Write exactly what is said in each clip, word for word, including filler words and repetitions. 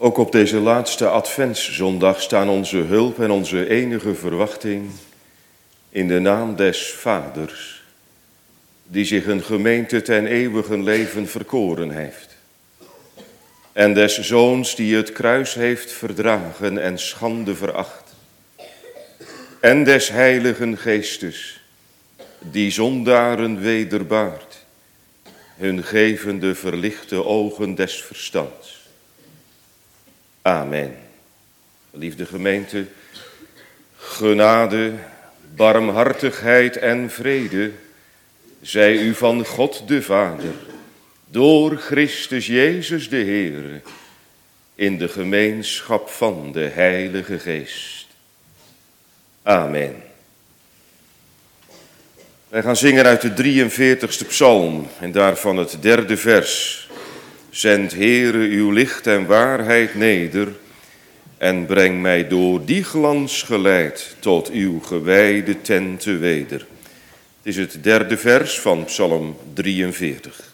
Ook op deze laatste adventszondag staan onze hulp en onze enige verwachting in de naam des Vaders, die zich een gemeente ten eeuwige leven verkoren heeft. En des Zoons, die het kruis heeft verdragen en schande veracht. En des Heiligen Geestes, die zondaren wederbaart, hun gevende verlichte ogen des verstands. Amen. Liefde gemeente, genade, barmhartigheid en vrede zij u van God de Vader, door Christus Jezus de Heer, in de gemeenschap van de Heilige Geest. Amen. Wij gaan zingen uit de drieënveertigste psalm en daarvan het derde vers. Zend, Heere, uw licht en waarheid neder en breng mij door die glans geleid tot uw gewijde tenten weder. Het is het derde vers van psalm drieënveertig.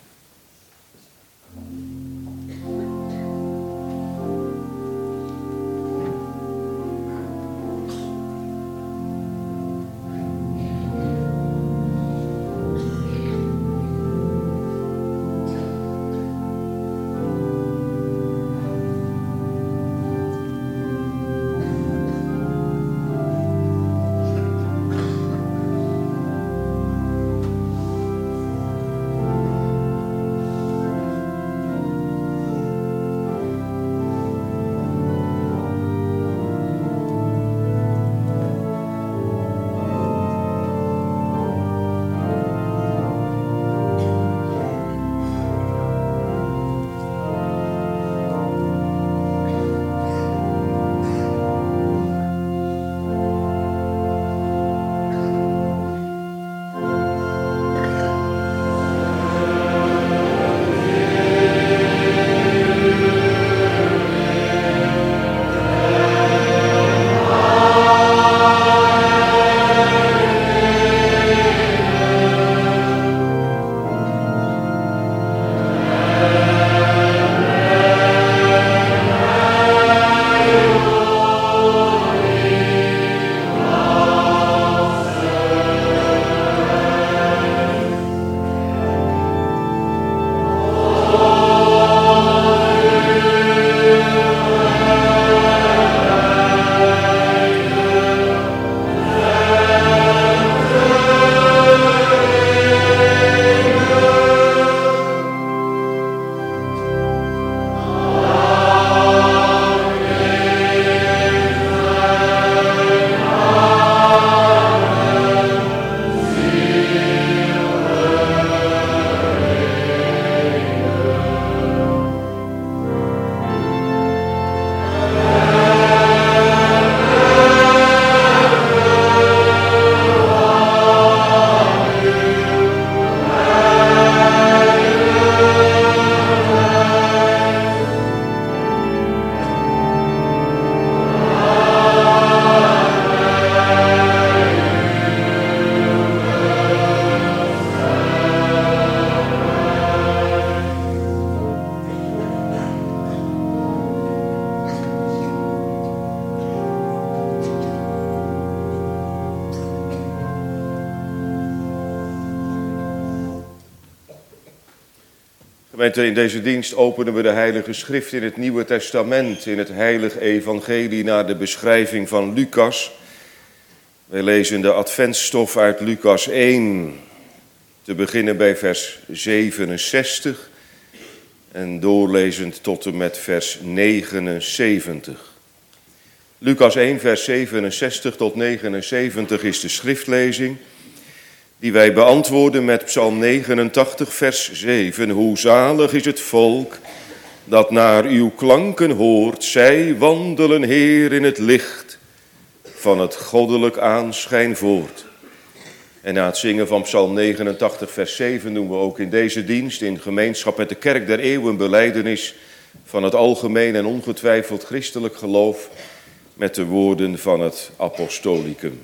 Gemeente, in deze dienst openen we de Heilige Schrift in het Nieuwe Testament, in het Heilige Evangelie naar de beschrijving van Lucas. Wij lezen de adventsstof uit Lucas één, te beginnen bij vers zevenenzestig en doorlezend tot en met vers negenenzeventig. Lucas één, vers zevenenzestig tot negenenzeventig is de schriftlezing die wij beantwoorden met Psalm negenentachtig, vers zeven. Hoe zalig is het volk dat naar uw klanken hoort. Zij wandelen, Heer, in het licht van het goddelijk aanschijn voort. En na het zingen van Psalm negenentachtig, vers zeven doen we ook in deze dienst in gemeenschap met de Kerk der Eeuwen belijdenis van het algemeen en ongetwijfeld christelijk geloof met de woorden van het apostolicum.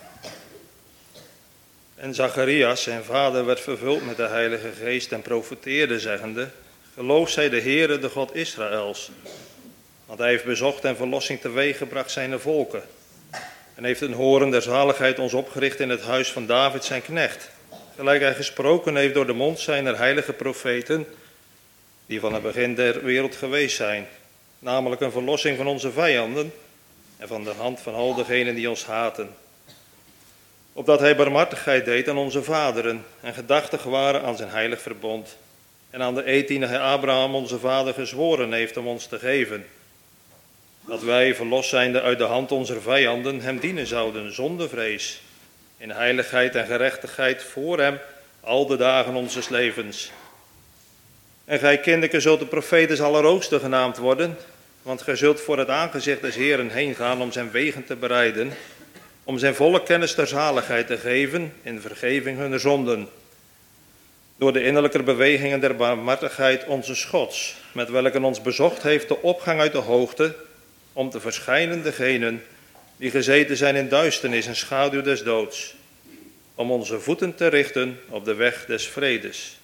En Zacharias, zijn vader, werd vervuld met de Heilige Geest en profeteerde, zeggende: Geloof zij de Heere, de God Israëls, Want hij heeft bezocht en verlossing teweeggebracht zijn volken. En heeft een horen der zaligheid ons opgericht in het huis van David zijn knecht. Gelijk hij gesproken heeft door de mond zijner heilige profeten, die van het begin der wereld geweest zijn. Namelijk een verlossing van onze vijanden en van de hand van al degenen die ons haten. Opdat hij barmhartigheid deed aan onze vaderen en gedachtig waren aan zijn heilig verbond. En aan de eed die hij Abraham onze vader gezworen heeft om ons te geven. Dat wij, verlost zijnde uit de hand onze vijanden, hem dienen zouden zonder vrees. In heiligheid en gerechtigheid voor hem al de dagen onzes levens. En gij kinderken zult de profetes allerhoogste genaamd worden. Want gij zult voor het aangezicht des Heeren heen gaan om zijn wegen te bereiden. Om zijn volle kennis der zaligheid te geven in vergeving hunner zonden. Door de innerlijke bewegingen der barmhartigheid onze Gods, met welke ons bezocht heeft de opgang uit de hoogte, om te verschijnen degenen die gezeten zijn in duisternis en schaduw des doods, om onze voeten te richten op de weg des vredes.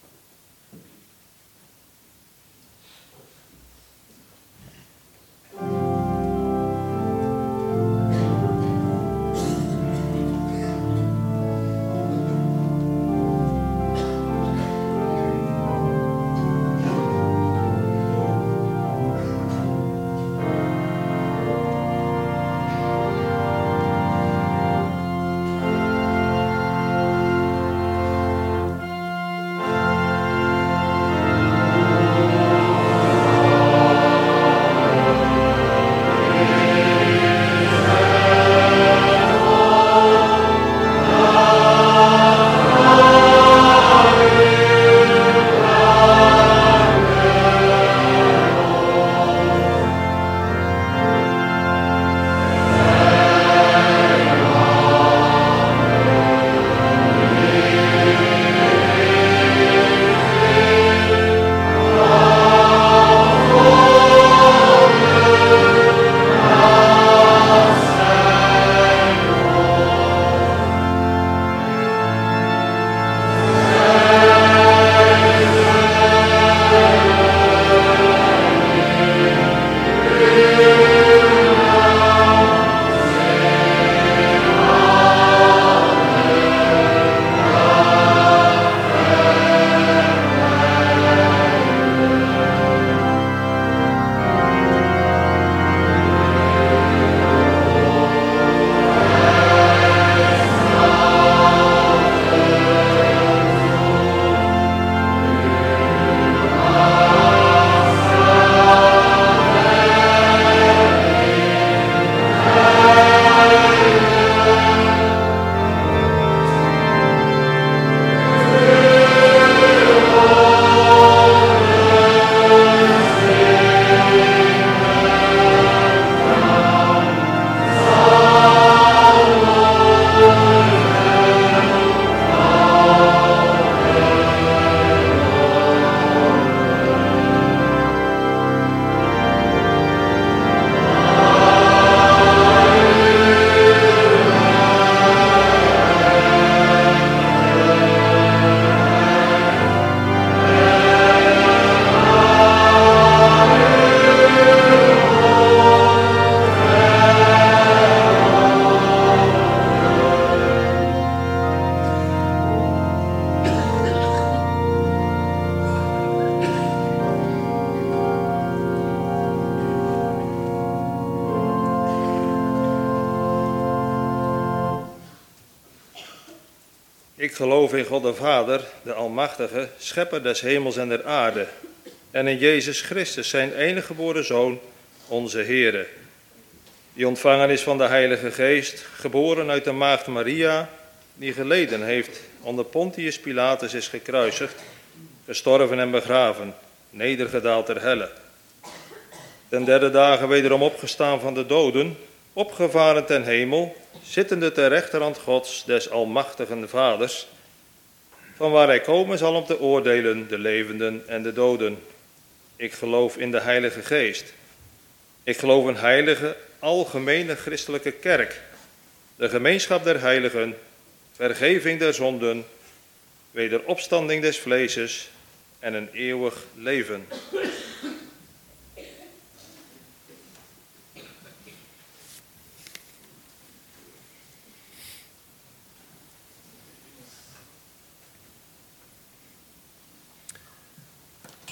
Ik geloof in God de Vader, de Almachtige, schepper des hemels en der aarde, en in Jezus Christus, zijn enige geboren Zoon, onze Heere, die ontvangen is van de Heilige Geest, geboren uit de maagd Maria, die geleden heeft, onder Pontius Pilatus is gekruisigd, gestorven en begraven, nedergedaald ter helle. Ten derde dagen wederom opgestaan van de doden, opgevaren ten hemel, zittende ter rechterhand Gods, des almachtigen Vaders, van waar hij komen zal om te oordelen de levenden en de doden. Ik geloof in de Heilige Geest. Ik geloof een heilige, algemene christelijke kerk, de gemeenschap der heiligen, vergeving der zonden, wederopstanding des vleeses en een eeuwig leven.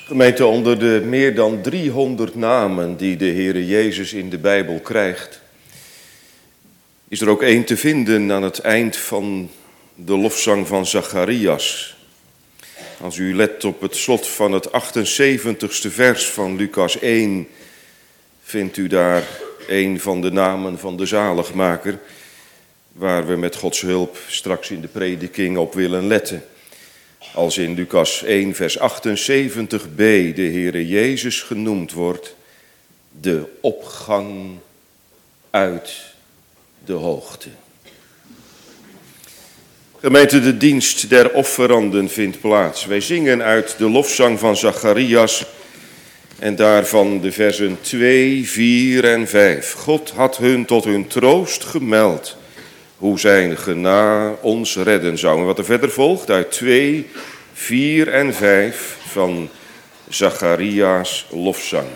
Gemeente, onder de meer dan driehonderd namen die de Heere Jezus in de Bijbel krijgt, is er ook één te vinden aan het eind van de lofzang van Zacharias. Als u let op het slot van het achtenzeventigste vers van Lucas één, vindt u daar een van de namen van de zaligmaker, waar we met Gods hulp straks in de prediking op willen letten. Als in Lucas één vers achtenzeventig b de Heere Jezus genoemd wordt, de opgang uit de hoogte. Gemeente, de dienst der offeranden vindt plaats. Wij zingen uit de lofzang van Zacharias en daarvan de versen twee, vier en vijf. God had hun tot hun troost gemeld, hoe zijn gena ons redden zou. En wat er verder volgt uit twee, vier en vijf van Zacharias lofzang.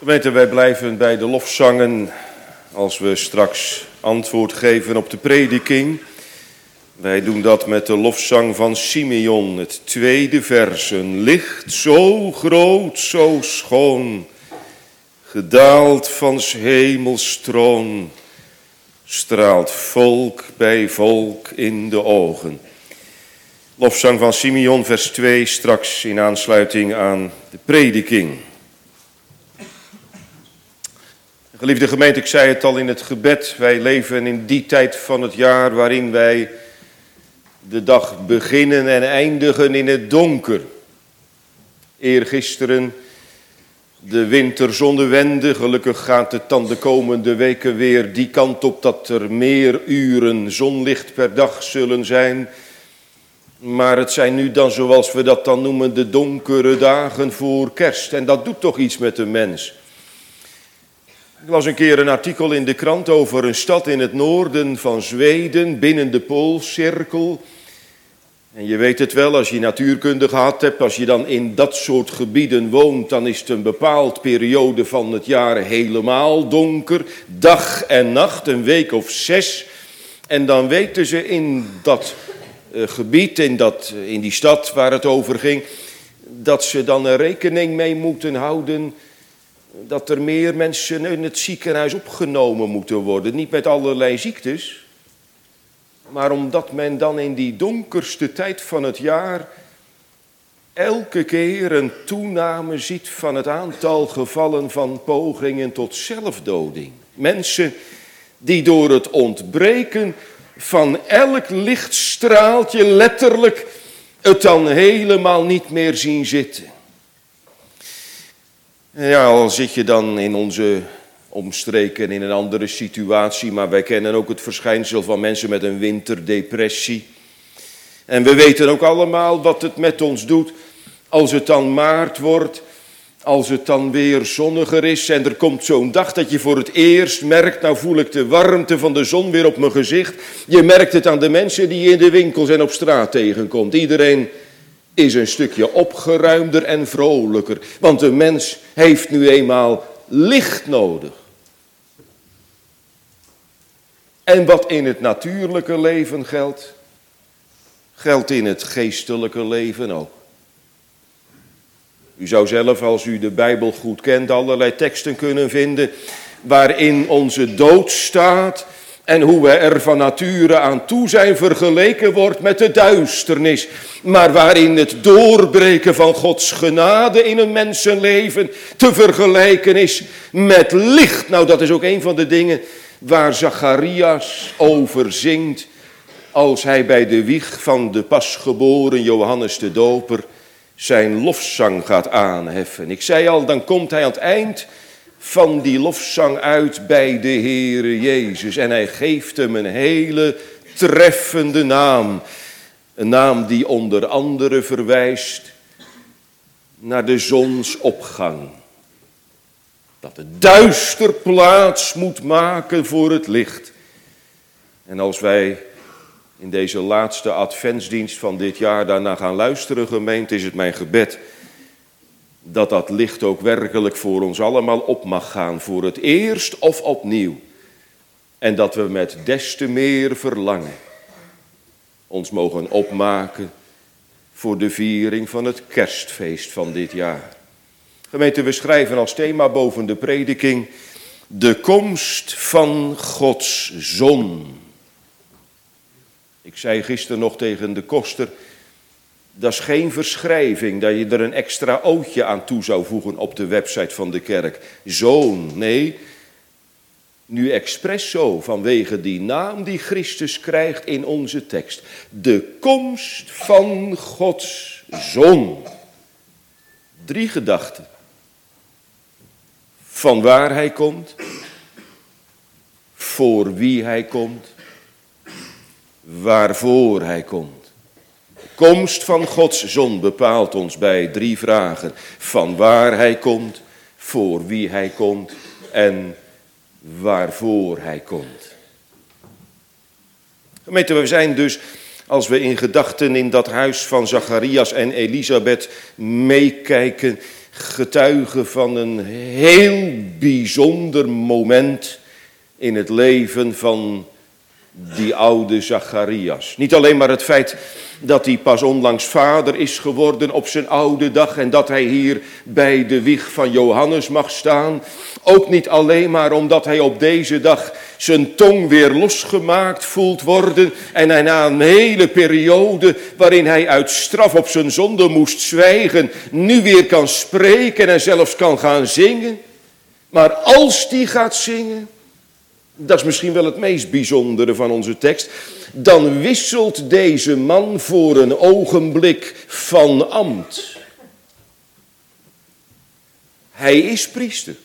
Gemeente, wij blijven bij de lofzangen als we straks antwoord geven op de prediking. Wij doen dat met de lofzang van Simeon, het tweede vers. Een licht zo groot, zo schoon, gedaald van 's hemels troon, straalt volk bij volk in de ogen. Lofzang van Simeon, vers twee, straks in aansluiting aan de prediking. Geliefde gemeente, ik zei het al in het gebed, wij leven in die tijd van het jaar waarin wij de dag beginnen en eindigen in het donker. Eergisteren de winterzonnewende, gelukkig gaat het dan de komende weken weer die kant op dat er meer uren zonlicht per dag zullen zijn. Maar het zijn nu dan, zoals we dat dan noemen, de donkere dagen voor kerst. En dat doet toch iets met de mens. Ik las een keer een artikel in de krant over een stad in het noorden van Zweden, binnen de Poolcirkel. En je weet het wel, als je natuurkunde gehad hebt, als je dan in dat soort gebieden woont, dan is het een bepaald periode van het jaar helemaal donker. Dag en nacht, een week of zes. En dan weten ze in dat uh, gebied, in, dat, in die stad waar het over ging, dat ze dan er rekening mee moeten houden dat er meer mensen in het ziekenhuis opgenomen moeten worden. Niet met allerlei ziektes, maar omdat men dan in die donkerste tijd van het jaar elke keer een toename ziet van het aantal gevallen van pogingen tot zelfdoding. Mensen die door het ontbreken van elk lichtstraaltje letterlijk het dan helemaal niet meer zien zitten. Ja, al zit je dan in onze omstreken in een andere situatie, maar wij kennen ook het verschijnsel van mensen met een winterdepressie. En we weten ook allemaal wat het met ons doet als het dan maart wordt, als het dan weer zonniger is en er komt zo'n dag dat je voor het eerst merkt, nou voel ik de warmte van de zon weer op mijn gezicht. Je merkt het aan de mensen die je in de winkels en op straat tegenkomt. Iedereen is een stukje opgeruimder en vrolijker, want de mens heeft nu eenmaal licht nodig. En wat in het natuurlijke leven geldt, geldt in het geestelijke leven ook. U zou zelf, als u de Bijbel goed kent, allerlei teksten kunnen vinden waarin onze dood staat en hoe we er van nature aan toe zijn vergeleken wordt met de duisternis. Maar waarin het doorbreken van Gods genade in een mensenleven te vergelijken is met licht. Nou, dat is ook een van de dingen waar Zacharias over zingt als hij bij de wieg van de pasgeboren Johannes de Doper zijn lofzang gaat aanheffen. Ik zei al, dan komt hij aan het eind van die lofzang uit bij de Heere Jezus. En hij geeft hem een hele treffende naam. Een naam die onder andere verwijst naar de zonsopgang. Dat het duister plaats moet maken voor het licht. En als wij in deze laatste adventsdienst van dit jaar daarna gaan luisteren, gemeente, is het mijn gebed dat dat licht ook werkelijk voor ons allemaal op mag gaan, voor het eerst of opnieuw. En dat we met des te meer verlangen ons mogen opmaken voor de viering van het kerstfeest van dit jaar. Gemeente, we schrijven als thema boven de prediking de komst van Gods zon. Ik zei gisteren nog tegen de koster, dat is geen verschrijving dat je er een extra ootje aan toe zou voegen op de website van de kerk. Zoon, nee, nu expres zo, vanwege die naam die Christus krijgt in onze tekst. De komst van Gods zon. Drie gedachten. Van waar hij komt, voor wie hij komt, waarvoor hij komt. De komst van Gods zon bepaalt ons bij drie vragen. Van waar hij komt, voor wie hij komt en waarvoor hij komt. Gemeente, we zijn dus, als we in gedachten in dat huis van Zacharias en Elisabeth meekijken, getuige van een heel bijzonder moment in het leven van die oude Zacharias. Niet alleen maar het feit dat hij pas onlangs vader is geworden op zijn oude dag en dat hij hier bij de wieg van Johannes mag staan. Ook niet alleen maar omdat hij op deze dag zijn tong weer losgemaakt voelt worden en hij na een hele periode waarin hij uit straf op zijn zonde moest zwijgen, nu weer kan spreken en zelfs kan gaan zingen. Maar als hij gaat zingen, dat is misschien wel het meest bijzondere van onze tekst, dan wisselt deze man voor een ogenblik van ambt. Hij is priester.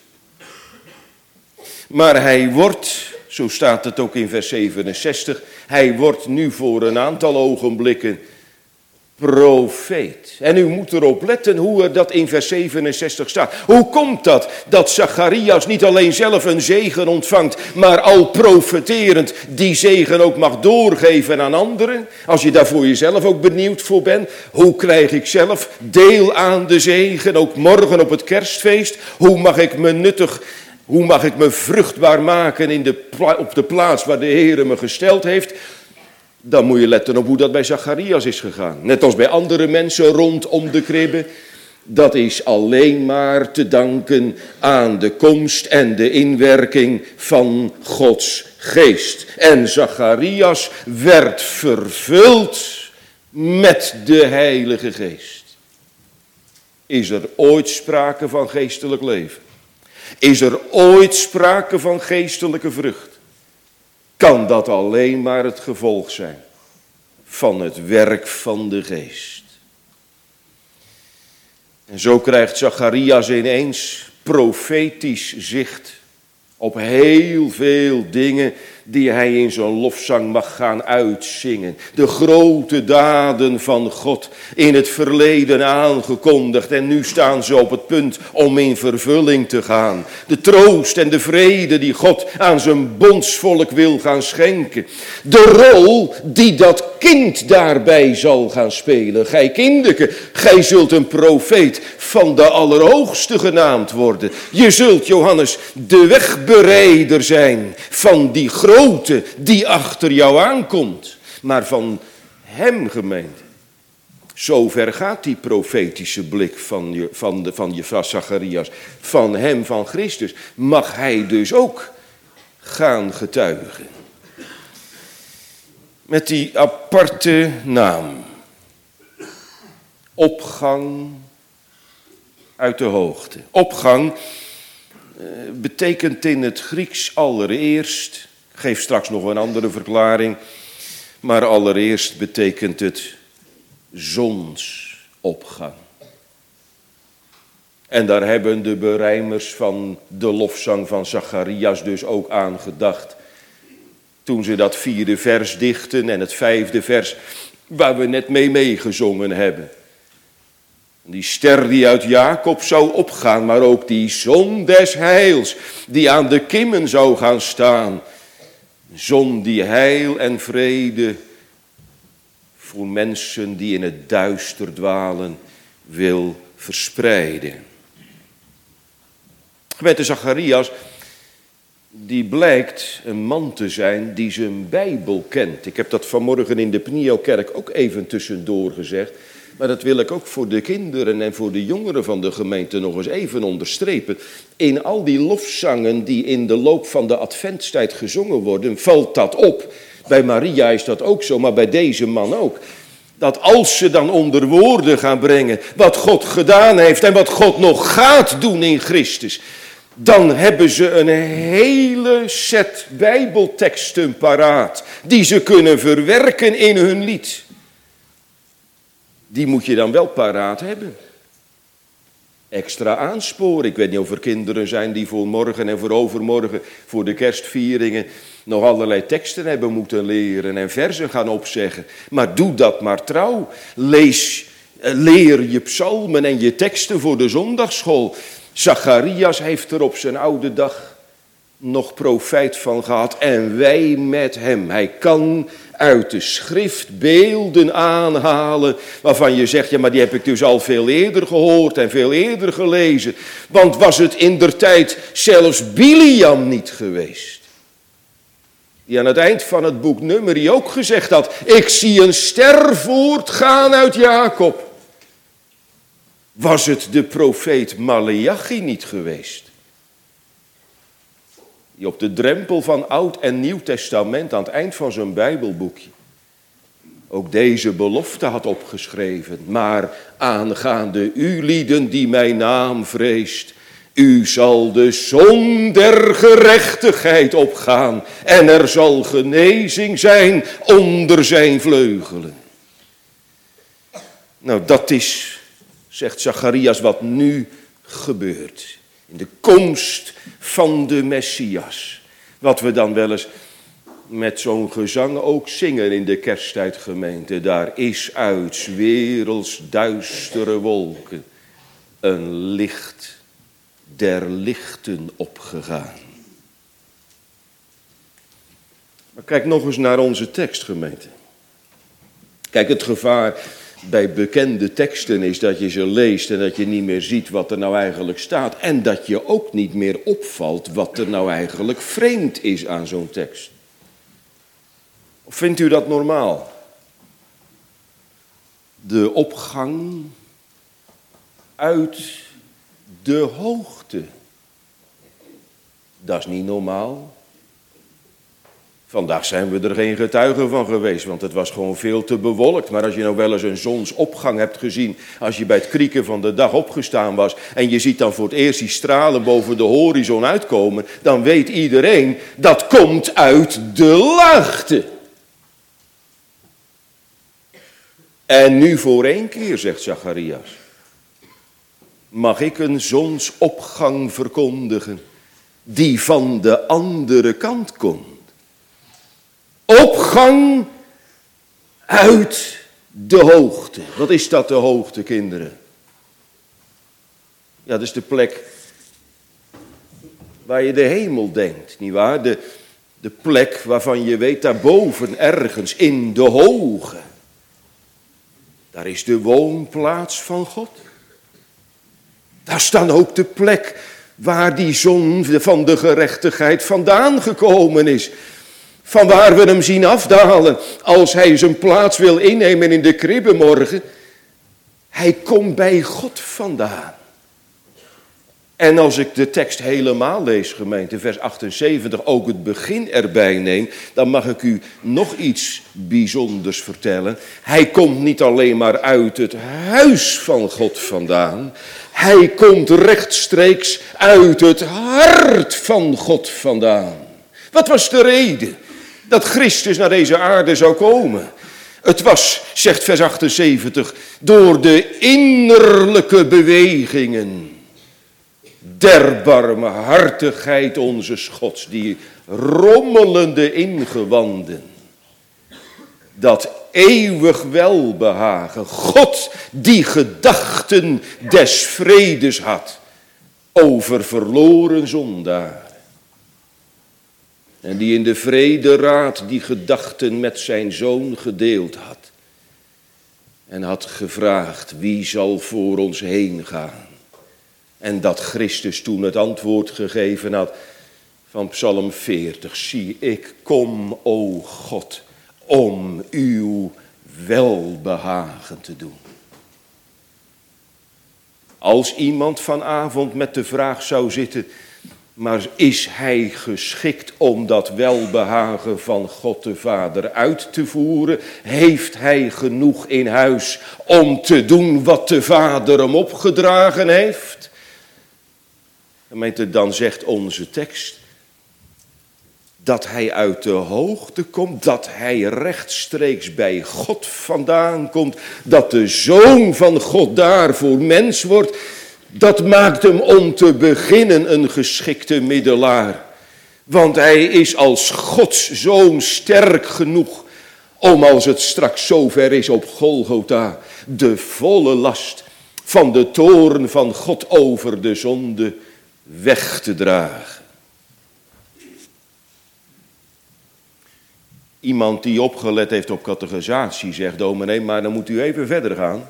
Maar hij wordt, zo staat het ook in vers zevenenzestig, hij wordt nu voor een aantal ogenblikken profeet. En u moet erop letten hoe er dat in vers zevenenzestig staat. Hoe komt dat? Dat Zacharias niet alleen zelf een zegen ontvangt, maar al profeterend die zegen ook mag doorgeven aan anderen. Als je daar voor jezelf ook benieuwd voor bent. Hoe krijg ik zelf deel aan de zegen, ook morgen op het kerstfeest? Hoe mag ik me nuttig, hoe mag ik me vruchtbaar maken in de pla- op de plaats waar de Heer me gesteld heeft? Dan moet je letten op hoe dat bij Zacharias is gegaan. Net als bij andere mensen rondom de kribbe. Dat is alleen maar te danken aan de komst en de inwerking van Gods geest. En Zacharias werd vervuld met de Heilige Geest. Is er ooit sprake van geestelijk leven? Is er ooit sprake van geestelijke vrucht? Kan dat alleen maar het gevolg zijn van het werk van de geest. En zo krijgt Zacharias ineens profetisch zicht op heel veel dingen die hij in zijn lofzang mag gaan uitzingen. De grote daden van God in het verleden aangekondigd en nu staan ze op het punt om in vervulling te gaan. De troost en de vrede die God aan zijn bondsvolk wil gaan schenken. De rol die dat kind daarbij zal gaan spelen. Gij kindeke, gij zult een profeet van de Allerhoogste genaamd worden. Je zult, Johannes, de wegbereider zijn van die grote die achter jou aankomt. Maar van hem, gemeente. Zover gaat die profetische blik van je, van de, van je van Zacharias. Van hem, van Christus. Mag hij dus ook gaan getuigen. Met die aparte naam. Opgang uit de hoogte. Opgang uh, betekent in het Grieks allereerst, ik geef straks nog een andere verklaring, maar allereerst betekent het zonsopgang. En daar hebben de berijmers van de lofzang van Zacharias dus ook aan gedacht. Toen ze dat vierde vers dichten en het vijfde vers waar we net mee meegezongen hebben. Die ster die uit Jacob zou opgaan, maar ook die zon des heils die aan de kimmen zou gaan staan. Zon die heil en vrede voor mensen die in het duister dwalen wil verspreiden. Gemeente Zacharias, die blijkt een man te zijn die zijn Bijbel kent. Ik heb dat vanmorgen in de Pnio-kerk ook even tussendoor gezegd. Maar dat wil ik ook voor de kinderen en voor de jongeren van de gemeente nog eens even onderstrepen. In al die lofzangen die in de loop van de adventstijd gezongen worden, valt dat op. Bij Maria is dat ook zo, maar bij deze man ook. Dat als ze dan onder woorden gaan brengen wat God gedaan heeft en wat God nog gaat doen in Christus, dan hebben ze een hele set Bijbelteksten paraat die ze kunnen verwerken in hun lied. Die moet je dan wel paraat hebben. Extra aansporen. Ik weet niet of er kinderen zijn die voor morgen en voor overmorgen, voor de kerstvieringen, nog allerlei teksten hebben moeten leren en versen gaan opzeggen. Maar doe dat maar trouw. Lees, leer je psalmen en je teksten voor de zondagsschool. Zacharias heeft er op zijn oude dag nog profijt van gehad en wij met hem. Hij kan uit de schrift beelden aanhalen waarvan je zegt, ja, maar die heb ik dus al veel eerder gehoord en veel eerder gelezen. Want was het indertijd zelfs Biliam niet geweest, die aan het eind van het boek Numeri ook gezegd had, ik zie een ster voortgaan uit Jacob. Was het de profeet Maleachi niet geweest, die op de drempel van Oud en Nieuw Testament aan het eind van zijn Bijbelboekje ook deze belofte had opgeschreven. Maar aangaande u lieden die mijn naam vreest, u zal de zon der gerechtigheid opgaan en er zal genezing zijn onder zijn vleugelen. Nou, dat is, zegt Zacharias, wat nu gebeurt. In de komst van de Messias. Wat we dan wel eens met zo'n gezang ook zingen in de kersttijdgemeente. Daar is uit 's werelds duistere wolken een licht der lichten opgegaan. Maar kijk nog eens naar onze tekstgemeente. Kijk, het gevaar bij bekende teksten is dat je ze leest en dat je niet meer ziet wat er nou eigenlijk staat. En dat je ook niet meer opvalt wat er nou eigenlijk vreemd is aan zo'n tekst. Of vindt u dat normaal? De opgang uit de hoogte. Dat is niet normaal. Vandaag zijn we er geen getuigen van geweest, want het was gewoon veel te bewolkt. Maar als je nou wel eens een zonsopgang hebt gezien, als je bij het krieken van de dag opgestaan was en je ziet dan voor het eerst die stralen boven de horizon uitkomen, dan weet iedereen, dat komt uit de laagte. En nu voor één keer, zegt Zacharias, mag ik een zonsopgang verkondigen die van de andere kant komt. Opgang uit de hoogte. Wat is dat, de hoogte, kinderen? Ja, dat is de plek waar je de hemel denkt, nietwaar? De, de plek waarvan je weet, daarboven ergens in de hoge. Daar is de woonplaats van God. Daar staat ook de plek waar die zon van de gerechtigheid vandaan gekomen is. Van waar we hem zien afdalen als hij zijn plaats wil innemen in de kribbe morgen. Hij komt bij God vandaan. En als ik de tekst helemaal lees, gemeente, vers achtenzeventig, ook het begin erbij neem, dan mag ik u nog iets bijzonders vertellen. Hij komt niet alleen maar uit het huis van God vandaan. Hij komt rechtstreeks uit het hart van God vandaan. Wat was de reden dat Christus naar deze aarde zou komen? Het was, zegt vers achtenzeventig, door de innerlijke bewegingen der barmhartigheid onzes Gods, die rommelende ingewanden, dat eeuwig welbehagen, God die gedachten des vredes had over verloren zondaren. En die in de vrederaad die gedachten met zijn zoon gedeeld had. En had gevraagd, wie zal voor ons heen gaan? En dat Christus toen het antwoord gegeven had van Psalm veertig. Zie, ik kom, o God, om uw welbehagen te doen. Als iemand vanavond met de vraag zou zitten, maar is hij geschikt om dat welbehagen van God de Vader uit te voeren? Heeft hij genoeg in huis om te doen wat de Vader hem opgedragen heeft? Gemeente, dan zegt onze tekst dat hij uit de hoogte komt, dat hij rechtstreeks bij God vandaan komt, dat de Zoon van God daarvoor mens wordt. Dat maakt hem om te beginnen een geschikte middelaar. Want hij is als Gods Zoon sterk genoeg om, als het straks zover is op Golgotha, de volle last van de toorn van God over de zonde weg te dragen. Iemand die opgelet heeft op catechisatie zegt, dominee, maar dan moet u even verder gaan.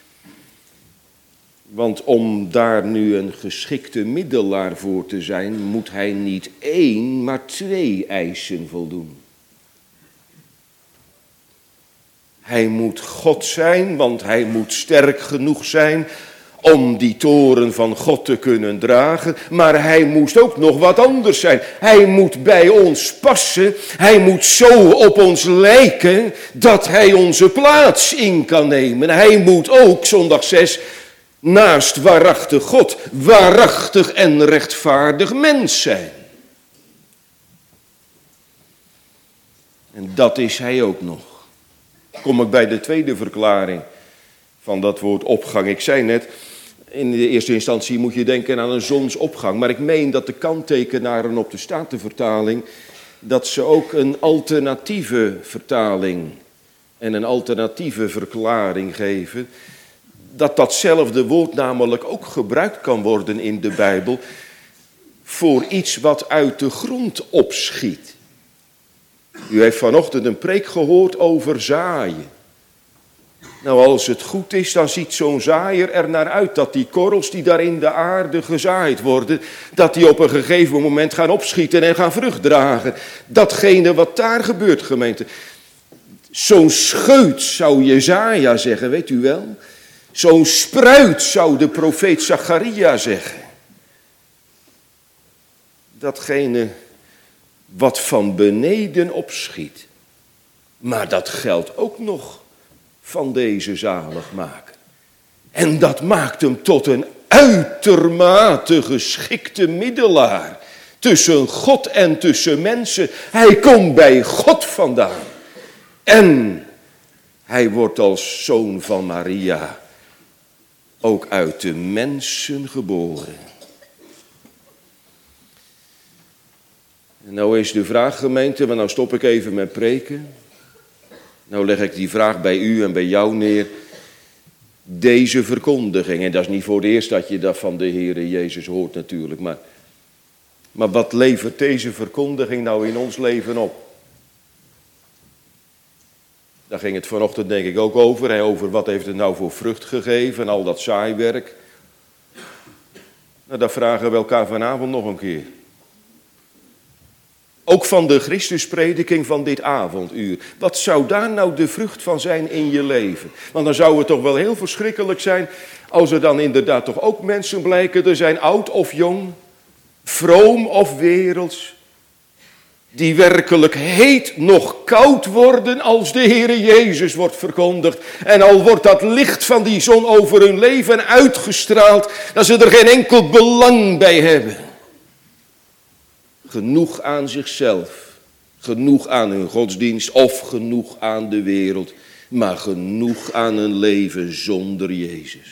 Want om daar nu een geschikte middelaar voor te zijn, moet hij niet één, maar twee eisen voldoen. Hij moet God zijn, want hij moet sterk genoeg zijn om die toren van God te kunnen dragen. Maar hij moest ook nog wat anders zijn. Hij moet bij ons passen. Hij moet zo op ons lijken dat hij onze plaats in kan nemen. Hij moet ook, zondag zes, naast waarachtig God, waarachtig en rechtvaardig mens zijn. En dat is hij ook nog. Kom ik bij de tweede verklaring van dat woord opgang. Ik zei net, in de eerste instantie moet je denken aan een zonsopgang. Maar ik meen dat de kanttekenaren op de Statenvertaling, dat ze ook een alternatieve vertaling en een alternatieve verklaring geven. Dat datzelfde woord namelijk ook gebruikt kan worden in de Bijbel voor iets wat uit de grond opschiet. U heeft vanochtend een preek gehoord over zaaien. Nou, als het goed is, dan ziet zo'n zaaier er naar uit dat die korrels die daar in de aarde gezaaid worden, dat die op een gegeven moment gaan opschieten en gaan vrucht dragen. Datgene wat daar gebeurt, gemeente. Zo'n scheut zou Jesaja zeggen, weet u wel. Zo'n spruit zou de profeet Zacharia zeggen. Datgene wat van beneden opschiet. Maar dat geldt ook nog van deze zaligmaker. En dat maakt hem tot een uitermate geschikte middelaar tussen God en tussen mensen. Hij komt bij God vandaan. En hij wordt als zoon van Maria ook uit de mensen geboren. En nou is de vraag, gemeente, maar nou stop ik even met preken. Nou leg ik die vraag bij u en bij jou neer. Deze verkondiging, en dat is niet voor het eerst dat je dat van de Heere Jezus hoort natuurlijk. Maar, maar wat levert deze verkondiging nou in ons leven op? Daar ging het vanochtend denk ik ook over. Hè, over wat heeft het nou voor vrucht gegeven en al dat saaiwerk. Nou, dat vragen we elkaar vanavond nog een keer. Ook van de Christusprediking van dit avonduur. Wat zou daar nou de vrucht van zijn in je leven? Want dan zou het toch wel heel verschrikkelijk zijn als er dan inderdaad toch ook mensen blijken te zijn, oud of jong, vroom of werelds, die werkelijk heet nog koud worden als de Heere Jezus wordt verkondigd. En al wordt dat licht van die zon over hun leven uitgestraald, dat ze er geen enkel belang bij hebben. Genoeg aan zichzelf, genoeg aan hun godsdienst of genoeg aan de wereld, maar genoeg aan een leven zonder Jezus.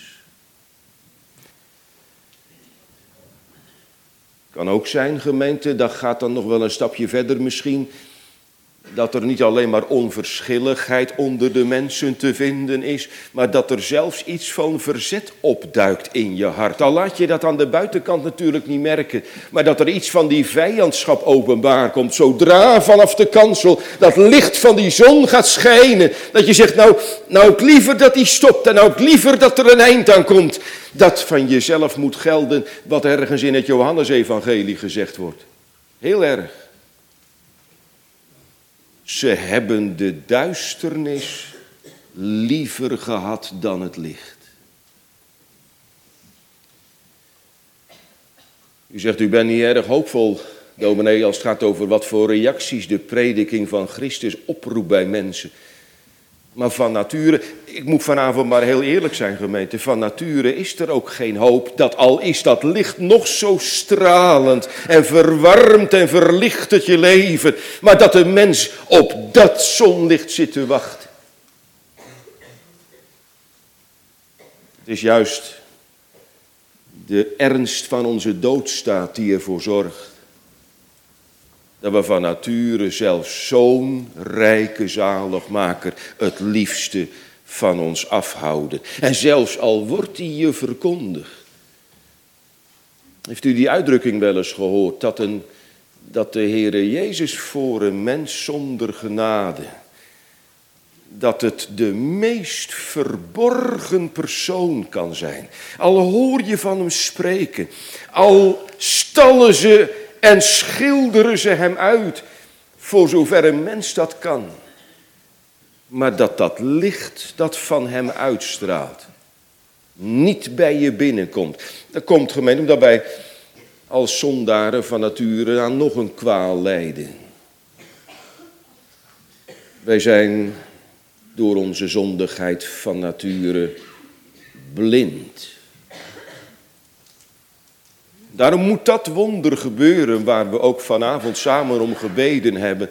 Kan ook zijn, gemeente, dat gaat dan nog wel een stapje verder misschien, dat er niet alleen maar onverschilligheid onder de mensen te vinden is, maar dat er zelfs iets van verzet opduikt in je hart. Al laat je dat aan de buitenkant natuurlijk niet merken, maar dat er iets van die vijandschap openbaar komt. Zodra vanaf de kansel dat licht van die zon gaat schijnen, dat je zegt, nou, nou ik liever dat die stopt en nou ik liever dat er een eind aan komt. Dat van jezelf moet gelden wat ergens in het Johannesevangelie gezegd wordt. Heel erg. Ze hebben de duisternis liever gehad dan het licht. U zegt, u bent niet erg hoopvol, dominee, als het gaat over wat voor reacties de prediking van Christus oproept bij mensen. Maar van nature, ik moet vanavond maar heel eerlijk zijn, gemeente, van nature is er ook geen hoop, dat al is dat licht nog zo stralend en verwarmt en verlicht het je leven, maar dat een mens op dat zonlicht zit te wachten. Het is juist de ernst van onze doodstaat die ervoor zorgt dat we van nature zelfs zo'n rijke zaligmaker het liefste van ons afhouden. En zelfs al wordt die je verkondigd. Heeft u die uitdrukking wel eens gehoord? Dat een, dat de Heere Jezus voor een mens zonder genade, dat het de meest verborgen persoon kan zijn. Al hoor je van hem spreken, al stallen ze en schilderen ze hem uit, voor zover een mens dat kan. Maar dat dat licht dat van hem uitstraalt, niet bij je binnenkomt. Dat komt gemeen omdat wij als zondaren van nature aan nog een kwaal lijden. Wij zijn door onze zondigheid van nature blind. Daarom moet dat wonder gebeuren waar we ook vanavond samen om gebeden hebben.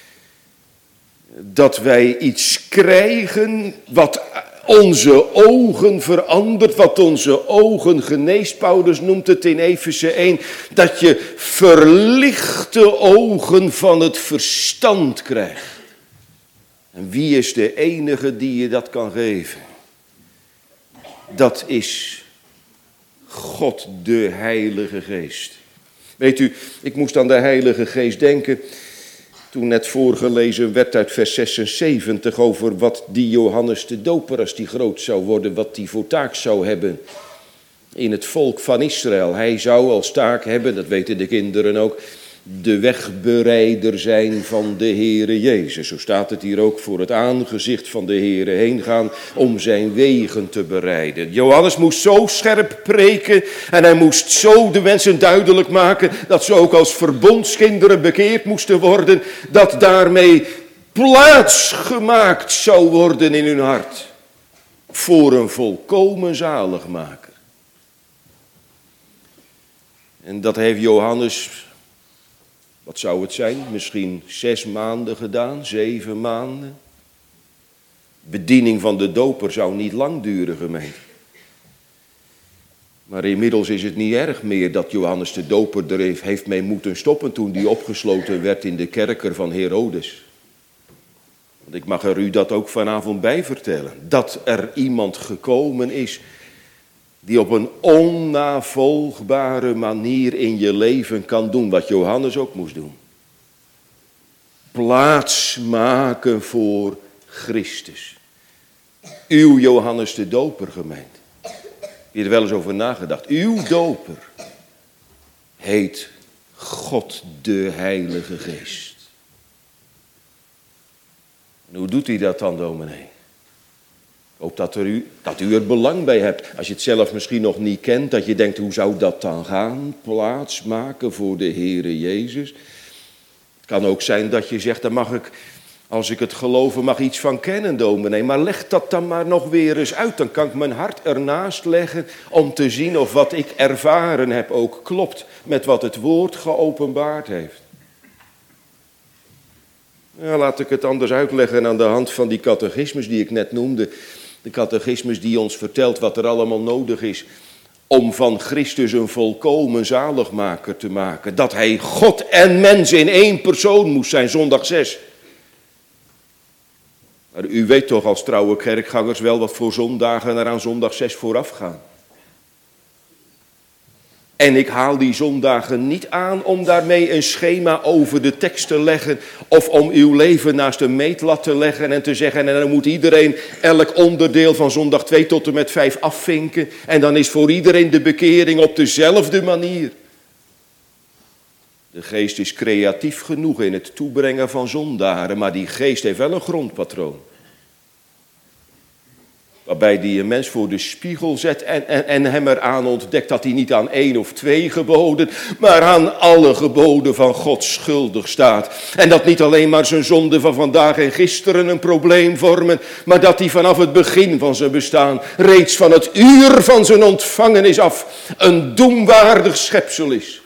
Dat wij iets krijgen wat onze ogen verandert, wat onze ogen geneest. Paulus noemt het in Efeze één, dat je verlichte ogen van het verstand krijgt. En wie is de enige die je dat kan geven? Dat is God, de Heilige Geest. Weet u, ik moest aan de Heilige Geest denken toen net voorgelezen werd uit vers zesenzeventig over wat die Johannes de Doper, als die groot zou worden, wat die voor taak zou hebben in het volk van Israël. Hij zou als taak hebben, dat weten de kinderen ook, de wegbereider zijn van de Heere Jezus. Zo staat het hier ook, voor het aangezicht van de Heere heen gaan om zijn wegen te bereiden. Johannes moest zo scherp preken en hij moest zo de mensen duidelijk maken dat ze ook als verbondskinderen bekeerd moesten worden, dat daarmee plaats gemaakt zou worden in hun hart voor een volkomen zaligmaker. En dat heeft Johannes, wat zou het zijn? Misschien zes maanden gedaan, zeven maanden. Bediening van de doper zou niet lang duren, gemeente. Maar inmiddels is het niet erg meer dat Johannes de Doper er heeft mee moeten stoppen toen hij opgesloten werd in de kerker van Herodes. Want ik mag er u dat ook vanavond bij vertellen. Dat er iemand gekomen is die op een onnavolgbare manier in je leven kan doen wat Johannes ook moest doen. Plaats maken voor Christus. Uw Johannes de Doper, gemeente. Heb je er wel eens over nagedacht? Uw doper heet God de Heilige Geest. En hoe doet hij dat dan, dominee? Ik hoop dat, er u, dat u er belang bij hebt. Als je het zelf misschien nog niet kent, dat je denkt, hoe zou dat dan gaan? Plaats maken voor de Heere Jezus. Het kan ook zijn dat je zegt, daar mag ik, als ik het geloven mag, iets van kennen, dominee. Maar leg dat dan maar nog weer eens uit. Dan kan ik mijn hart ernaast leggen om te zien of wat ik ervaren heb ook klopt met wat het woord geopenbaard heeft. Ja, laat ik het anders uitleggen aan de hand van die catechismus die ik net noemde. De catechismus die ons vertelt wat er allemaal nodig is om van Christus een volkomen zaligmaker te maken. Dat hij God en mens in één persoon moest zijn, zondag zes. Maar u weet toch als trouwe kerkgangers wel wat voor zondagen er aan zondag zes vooraf gaan. En ik haal die zondagen niet aan om daarmee een schema over de tekst te leggen of om uw leven naast een meetlat te leggen en te zeggen en dan moet iedereen elk onderdeel van zondag twee tot en met vijf afvinken en dan is voor iedereen de bekering op dezelfde manier. De geest is creatief genoeg in het toebrengen van zondaren, maar die geest heeft wel een grondpatroon. Waarbij die een mens voor de spiegel zet en, en, en hem eraan ontdekt dat hij niet aan één of twee geboden, maar aan alle geboden van God schuldig staat. En dat niet alleen maar zijn zonden van vandaag en gisteren een probleem vormen, maar dat hij vanaf het begin van zijn bestaan, reeds van het uur van zijn ontvangenis af, een doemwaardig schepsel is.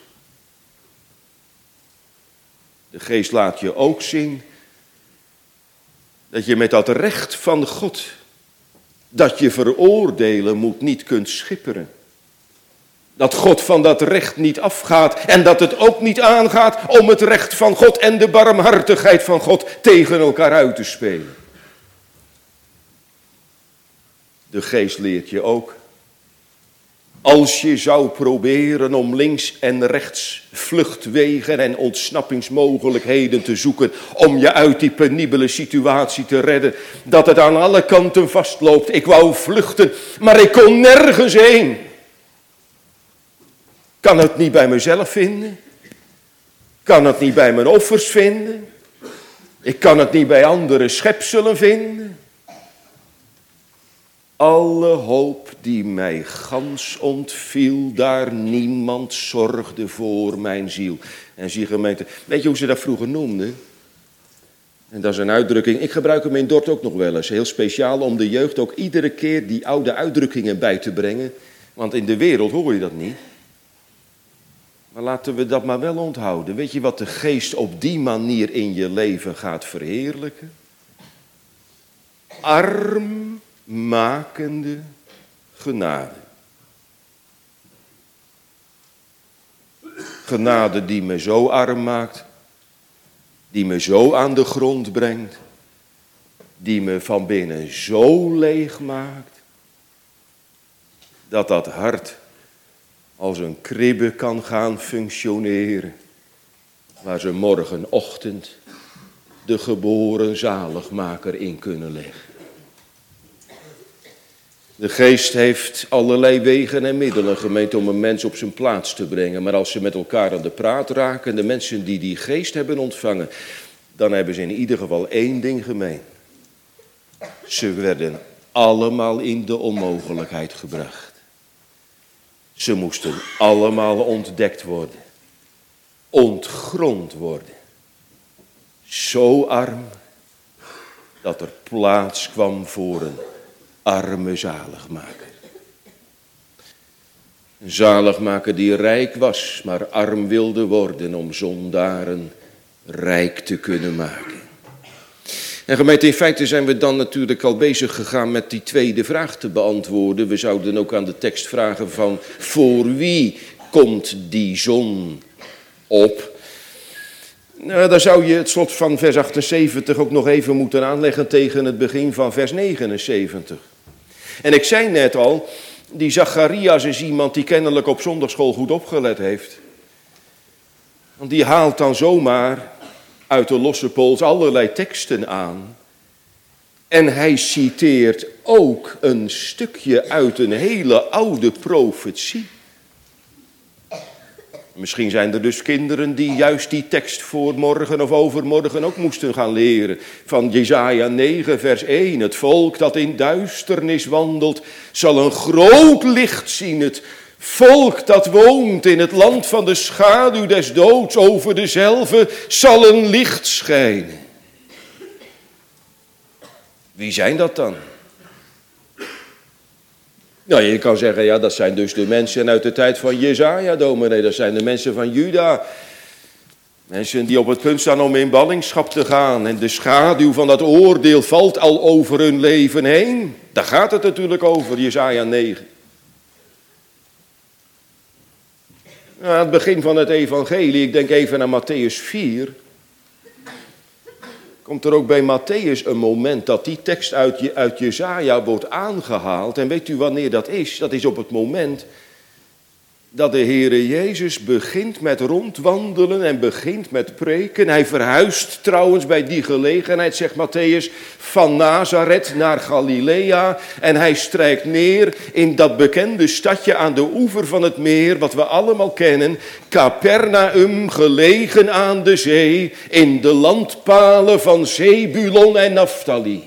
De geest laat je ook zien dat je met dat recht van God, dat je veroordelen moet, niet kunt schipperen. Dat God van dat recht niet afgaat en dat het ook niet aangaat om het recht van God en de barmhartigheid van God tegen elkaar uit te spelen. De geest leert je ook Als je zou proberen om links en rechts vluchtwegen en ontsnappingsmogelijkheden te zoeken om je uit die penibele situatie te redden, dat het aan alle kanten vastloopt. Ik wou vluchten, maar ik kon nergens heen. Kan het niet bij mezelf vinden? Kan het niet bij mijn offers vinden? Ik kan het niet bij andere schepselen vinden. Alle hoop die mij gans ontviel, daar niemand zorgde voor mijn ziel. En zie gemeente, weet je hoe ze dat vroeger noemden? En dat is een uitdrukking, ik gebruik hem in Dort ook nog wel eens. Heel speciaal om de jeugd ook iedere keer die oude uitdrukkingen bij te brengen. Want in de wereld hoor je dat niet. Maar laten we dat maar wel onthouden. Weet je wat de geest op die manier in je leven gaat verheerlijken? Armmakende genade. Genade die me zo arm maakt, die me zo aan de grond brengt, die me van binnen zo leeg maakt, dat dat hart als een kribbe kan gaan functioneren, waar ze morgenochtend de geboren zaligmaker in kunnen leggen. De geest heeft allerlei wegen en middelen, gemeente, om een mens op zijn plaats te brengen. Maar als ze met elkaar aan de praat raken, de mensen die die geest hebben ontvangen, dan hebben ze in ieder geval één ding gemeen. Ze werden allemaal in de onmogelijkheid gebracht. Ze moesten allemaal ontdekt worden, ontgrond worden. Zo arm dat er plaats kwam voor een arme zaligmaker. Een zaligmaker die rijk was, maar arm wilde worden om zondaren rijk te kunnen maken. En gemeente, in feite zijn we dan natuurlijk al bezig gegaan met die tweede vraag te beantwoorden. We zouden ook aan de tekst vragen van, voor wie komt die zon op? Nou, dan zou je het slot van vers achtenzeventig ook nog even moeten aanleggen tegen het begin van vers negenenzeventig. En ik zei net al, die Zacharias is iemand die kennelijk op zondagschool goed opgelet heeft. Want die haalt dan zomaar uit de losse pols allerlei teksten aan. En hij citeert ook een stukje uit een hele oude profetie. Misschien zijn er dus kinderen die juist die tekst voor morgen of overmorgen ook moesten gaan leren. Van Jesaja negen vers één. Het volk dat in duisternis wandelt zal een groot licht zien. Het volk dat woont in het land van de schaduw des doods, over dezelve zal een licht schijnen. Wie zijn dat dan? Nou, je kan zeggen, ja, dat zijn dus de mensen uit de tijd van Jesaja, dominee. Dat zijn de mensen van Juda. Mensen die op het punt staan om in ballingschap te gaan. En de schaduw van dat oordeel valt al over hun leven heen. Daar gaat het natuurlijk over, Jesaja negen. Nou, aan het begin van het evangelie, ik denk even aan Matthäus vier... komt er ook bij Matthäus een moment dat die tekst uit, uit Jesaja wordt aangehaald. En weet u wanneer dat is? Dat is op het moment dat de Heere Jezus begint met rondwandelen en begint met preken. Hij verhuist trouwens bij die gelegenheid, zegt Matthäus, van Nazareth naar Galilea. En hij strijkt neer in dat bekende stadje aan de oever van het meer, wat we allemaal kennen. Capernaum, gelegen aan de zee, in de landpalen van Zebulon en Naphtali.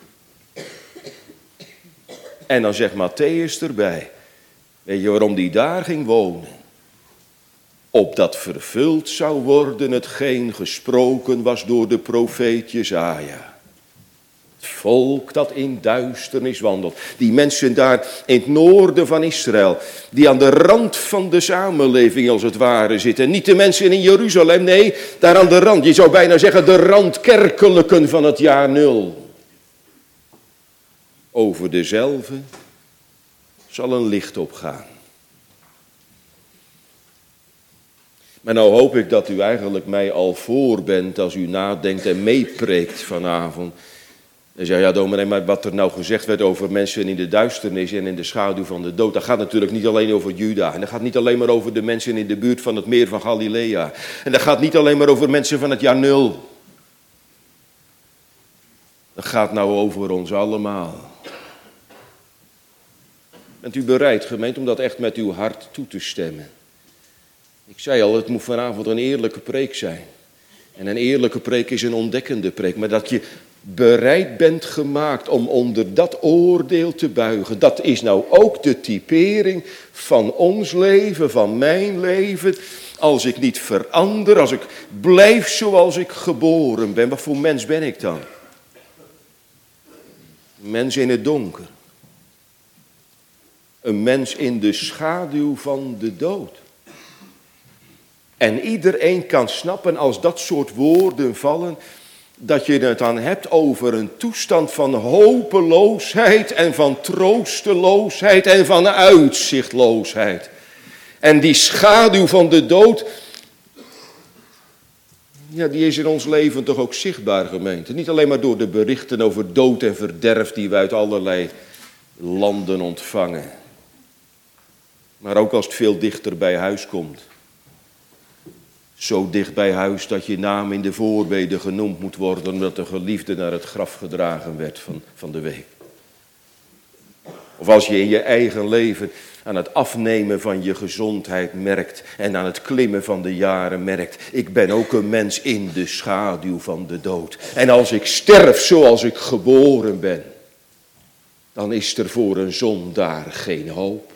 En dan zegt Matthäus erbij, weet je waarom die daar ging wonen? Opdat vervuld zou worden hetgeen gesproken was door de profeet Jesaja. Het volk dat in duisternis wandelt. Die mensen daar in het noorden van Israël, die aan de rand van de samenleving als het ware zitten. Niet de mensen in Jeruzalem, nee, daar aan de rand. Je zou bijna zeggen de randkerkelijken van het jaar nul. Over dezelfde zal een licht opgaan. Maar nou hoop ik dat u eigenlijk mij al voor bent als u nadenkt en meepreekt vanavond. Dan zei ja, dominee, maar wat er nou gezegd werd over mensen in de duisternis en in de schaduw van de dood, dat gaat natuurlijk niet alleen over Juda. En dat gaat niet alleen maar over de mensen in de buurt van het meer van Galilea. En dat gaat niet alleen maar over mensen van het jaar nul. Dat gaat nou over ons allemaal. Bent u bereid, gemeente, om dat echt met uw hart toe te stemmen? Ik zei al, het moet vanavond een eerlijke preek zijn. En een eerlijke preek is een ontdekkende preek. Maar dat je bereid bent gemaakt om onder dat oordeel te buigen. Dat is nou ook de typering van ons leven, van mijn leven. Als ik niet verander, als ik blijf zoals ik geboren ben. Wat voor mens ben ik dan? Een mens in het donker. Een mens in de schaduw van de dood. En iedereen kan snappen als dat soort woorden vallen, dat je het dan hebt over een toestand van hopeloosheid en van troosteloosheid en van uitzichtloosheid. En die schaduw van de dood, ja, die is in ons leven toch ook zichtbaar, gemeente. Niet alleen maar door de berichten over dood en verderf die we uit allerlei landen ontvangen. Maar ook als het veel dichter bij huis komt. Zo dicht bij huis dat je naam in de voorbeden genoemd moet worden, omdat de geliefde naar het graf gedragen werd van, van de week. Of als je in je eigen leven aan het afnemen van je gezondheid merkt en aan het klimmen van de jaren merkt. Ik ben ook een mens in de schaduw van de dood. En als ik sterf zoals ik geboren ben, dan is er voor een zondaar geen hoop.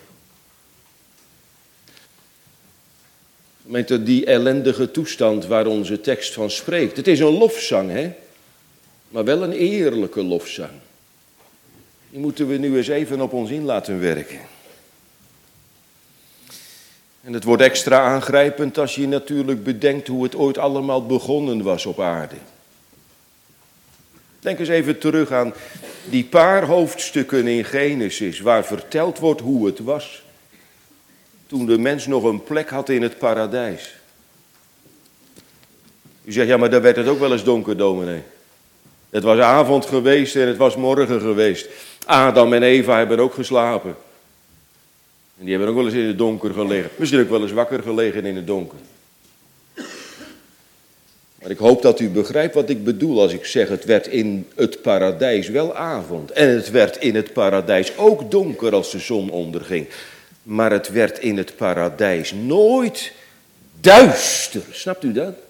Met die ellendige toestand waar onze tekst van spreekt. Het is een lofzang, hè? Maar wel een eerlijke lofzang. Die moeten we nu eens even op ons in laten werken. En het wordt extra aangrijpend als je natuurlijk bedenkt hoe het ooit allemaal begonnen was op aarde. Denk eens even terug aan die paar hoofdstukken in Genesis waar verteld wordt hoe het was toen de mens nog een plek had in het paradijs. U zegt, ja, maar daar werd het ook wel eens donker, dominee. Het was avond geweest en het was morgen geweest. Adam en Eva hebben ook geslapen. En die hebben ook wel eens in het donker gelegen. Misschien ook wel eens wakker gelegen in het donker. Maar ik hoop dat u begrijpt wat ik bedoel als ik zeg, het werd in het paradijs wel avond. En het werd in het paradijs ook donker als de zon onderging. Maar het werd in het paradijs nooit duister. Snapt u dat?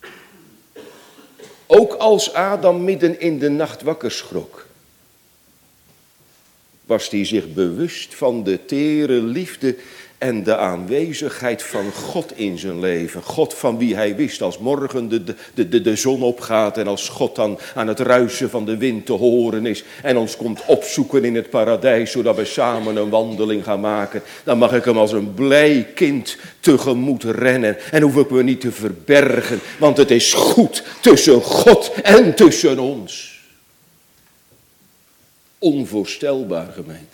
Ook als Adam midden in de nacht wakker schrok, was hij zich bewust van de tere liefde en de aanwezigheid van God in zijn leven. God van wie hij wist als morgen de, de, de, de zon opgaat en als God dan aan het ruisen van de wind te horen is en ons komt opzoeken in het paradijs zodat we samen een wandeling gaan maken. Dan mag ik hem als een blij kind tegemoet rennen en hoef ik me niet te verbergen, want het is goed tussen God en tussen ons. Onvoorstelbaar, gemeente.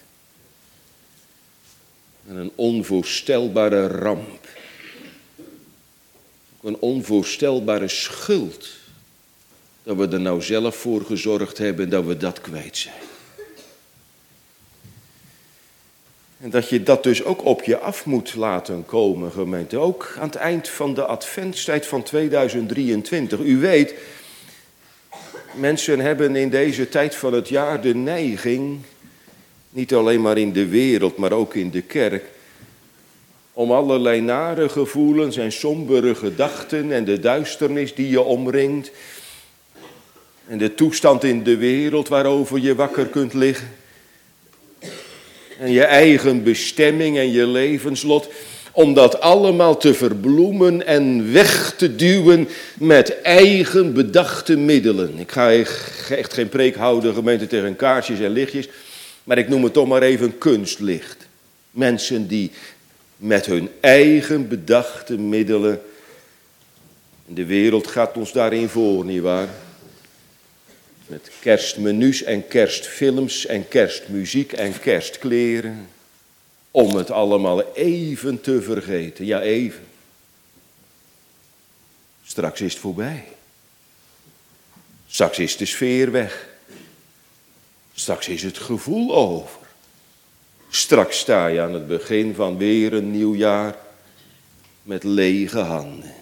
En een onvoorstelbare ramp. Een onvoorstelbare schuld. Dat we er nou zelf voor gezorgd hebben dat we dat kwijt zijn. En dat je dat dus ook op je af moet laten komen, gemeente. Ook aan het eind van de adventstijd van tweeduizend drieëntwintig. U weet, mensen hebben in deze tijd van het jaar de neiging, niet alleen maar in de wereld, maar ook in de kerk, om allerlei nare gevoelens en sombere gedachten en de duisternis die je omringt en de toestand in de wereld waarover je wakker kunt liggen en je eigen bestemming en je levenslot, om dat allemaal te verbloemen en weg te duwen met eigen bedachte middelen. Ik ga echt geen preek houden, gemeente, tegen kaarsjes en lichtjes, maar ik noem het toch maar even kunstlicht. Mensen die met hun eigen bedachte middelen, de wereld gaat ons daarin voor, nietwaar? Met kerstmenu's en kerstfilms en kerstmuziek en kerstkleren. Om het allemaal even te vergeten. Ja, even. Straks is het voorbij. Straks is de sfeer weg. Straks is het gevoel over. Straks sta je aan het begin van weer een nieuw jaar met lege handen.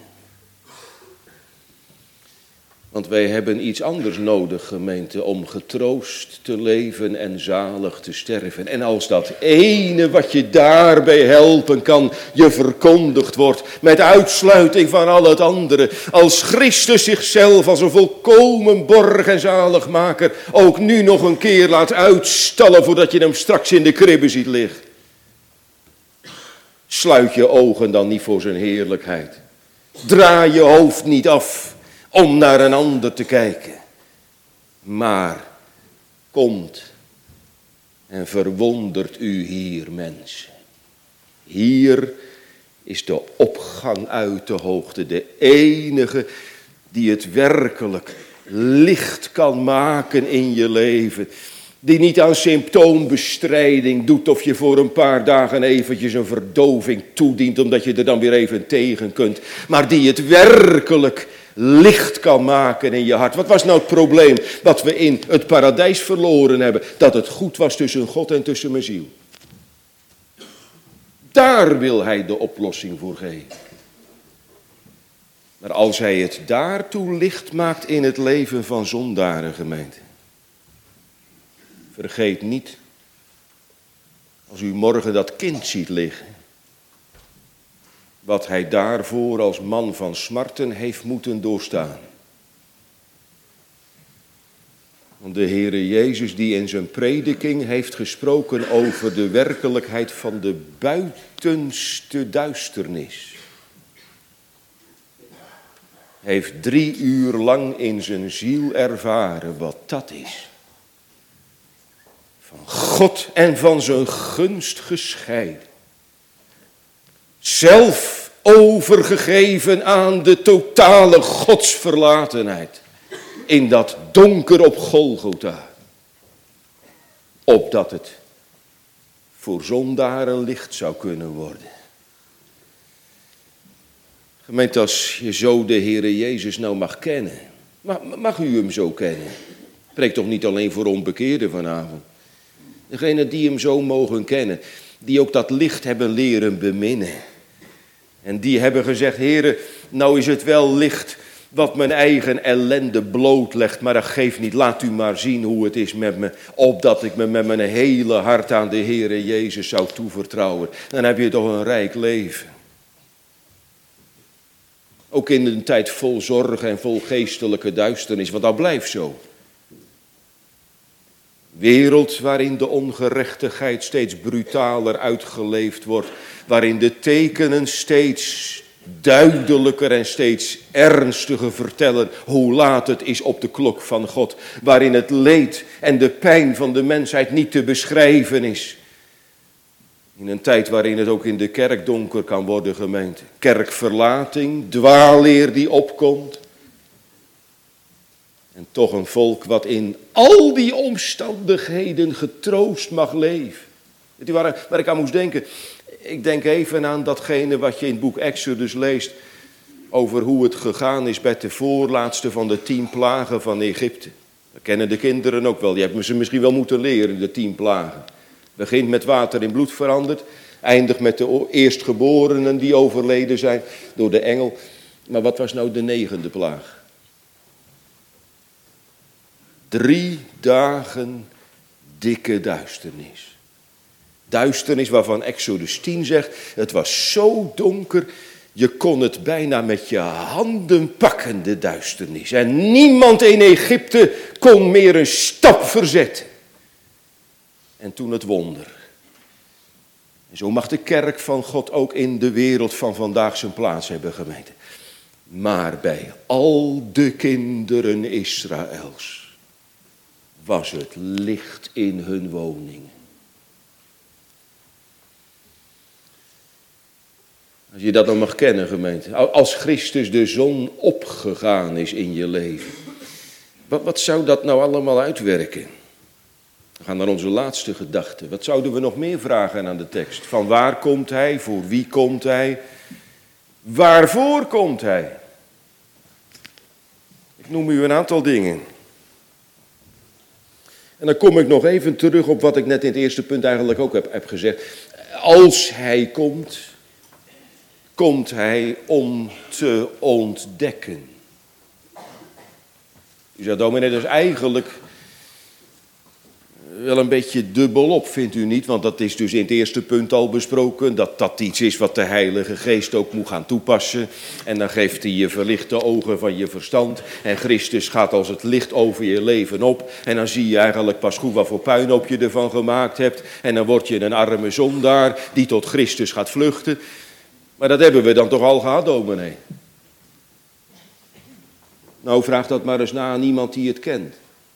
Want wij hebben iets anders nodig, gemeente, om getroost te leven en zalig te sterven. En als dat ene wat je daarbij helpen kan, je verkondigd wordt, met uitsluiting van al het andere, als Christus zichzelf als een volkomen borg en zaligmaker ook nu nog een keer laat uitstallen voordat je hem straks in de kribbe ziet liggen. Sluit je ogen dan niet voor zijn heerlijkheid. Draai je hoofd niet af om naar een ander te kijken. Maar komt en verwondert u hier, mensen. Hier is de opgang uit de hoogte. De enige die het werkelijk licht kan maken in je leven. Die niet aan symptoombestrijding doet of je voor een paar dagen eventjes een verdoving toedient omdat je er dan weer even tegen kunt. Maar die het werkelijk licht kan maken in je hart. Wat was nou het probleem dat we in het paradijs verloren hebben? Dat het goed was tussen God en tussen mijn ziel. Daar wil hij de oplossing voor geven. Maar als hij het daartoe licht maakt in het leven van zondaren, gemeente. Vergeet niet, als u morgen dat kind ziet liggen, wat hij daarvoor als man van smarten heeft moeten doorstaan. Want de Heere Jezus die in zijn prediking heeft gesproken over de werkelijkheid van de buitenste duisternis. Heeft drie uur lang in zijn ziel ervaren wat dat is. Van God en van zijn gunst gescheiden. Zelf overgegeven aan de totale godsverlatenheid. In dat donker op Golgotha. Opdat het voor zondaren licht zou kunnen worden. Gemeente, als je zo de Heere Jezus nou mag kennen. Mag, mag u hem zo kennen? Spreekt toch niet alleen voor onbekeerden vanavond. Degenen die hem zo mogen kennen. Die ook dat licht hebben leren beminnen. En die hebben gezegd, Heere, nou is het wel licht wat mijn eigen ellende blootlegt. Maar dat geeft niet, laat u maar zien hoe het is met me. Opdat ik me met mijn hele hart aan de Heere Jezus zou toevertrouwen. Dan heb je toch een rijk leven. Ook in een tijd vol zorg en vol geestelijke duisternis, want dat blijft zo. Wereld waarin de ongerechtigheid steeds brutaler uitgeleefd wordt. Waarin de tekenen steeds duidelijker en steeds ernstiger vertellen hoe laat het is op de klok van God. Waarin het leed en de pijn van de mensheid niet te beschrijven is. In een tijd waarin het ook in de kerk donker kan worden, gemeente. Kerkverlating, dwaalleer die opkomt. En toch een volk wat in al die omstandigheden getroost mag leven. Weet u waar, waar ik aan moest denken? Ik denk even aan datgene wat je in het boek Exodus leest. Over hoe het gegaan is bij de voorlaatste van de tien plagen van Egypte. Dat kennen de kinderen ook wel. Die hebben ze misschien wel moeten leren, de tien plagen. Begint met water in bloed veranderd. Eindigt met de eerstgeborenen die overleden zijn door de engel. Maar wat was nou de negende plaag? Drie dagen dikke duisternis. Duisternis waarvan Exodus tien zegt, het was zo donker, je kon het bijna met je handen pakken, de duisternis. En niemand in Egypte kon meer een stap verzetten. En toen het wonder. En zo mag de kerk van God ook in de wereld van vandaag zijn plaats hebben, gemeente. Maar bij al de kinderen Israëls was het licht in hun woningen. Als je dat dan mag kennen, gemeente. Als Christus de zon opgegaan is in je leven. Wat, wat zou dat nou allemaal uitwerken? We gaan naar onze laatste gedachte. Wat zouden we nog meer vragen aan de tekst? Van waar komt hij? Voor wie komt hij? Waarvoor komt hij? Ik noem u een aantal dingen. En dan kom ik nog even terug op wat ik net in het eerste punt eigenlijk ook heb, heb gezegd. Als hij komt, komt hij om te ontdekken. U zegt, dominee, dat is eigenlijk wel een beetje dubbelop, vindt u niet? Want dat is dus in het eerste punt al besproken, dat dat iets is wat de Heilige Geest ook moet gaan toepassen. En dan geeft hij je verlichte ogen van je verstand. En Christus gaat als het licht over je leven op. En dan zie je eigenlijk pas goed wat voor puinhoop je ervan gemaakt hebt. En dan word je een arme zondaar die tot Christus gaat vluchten. Maar dat hebben we dan toch al gehad, dominee? Nou, vraag dat maar eens na aan iemand die het kent.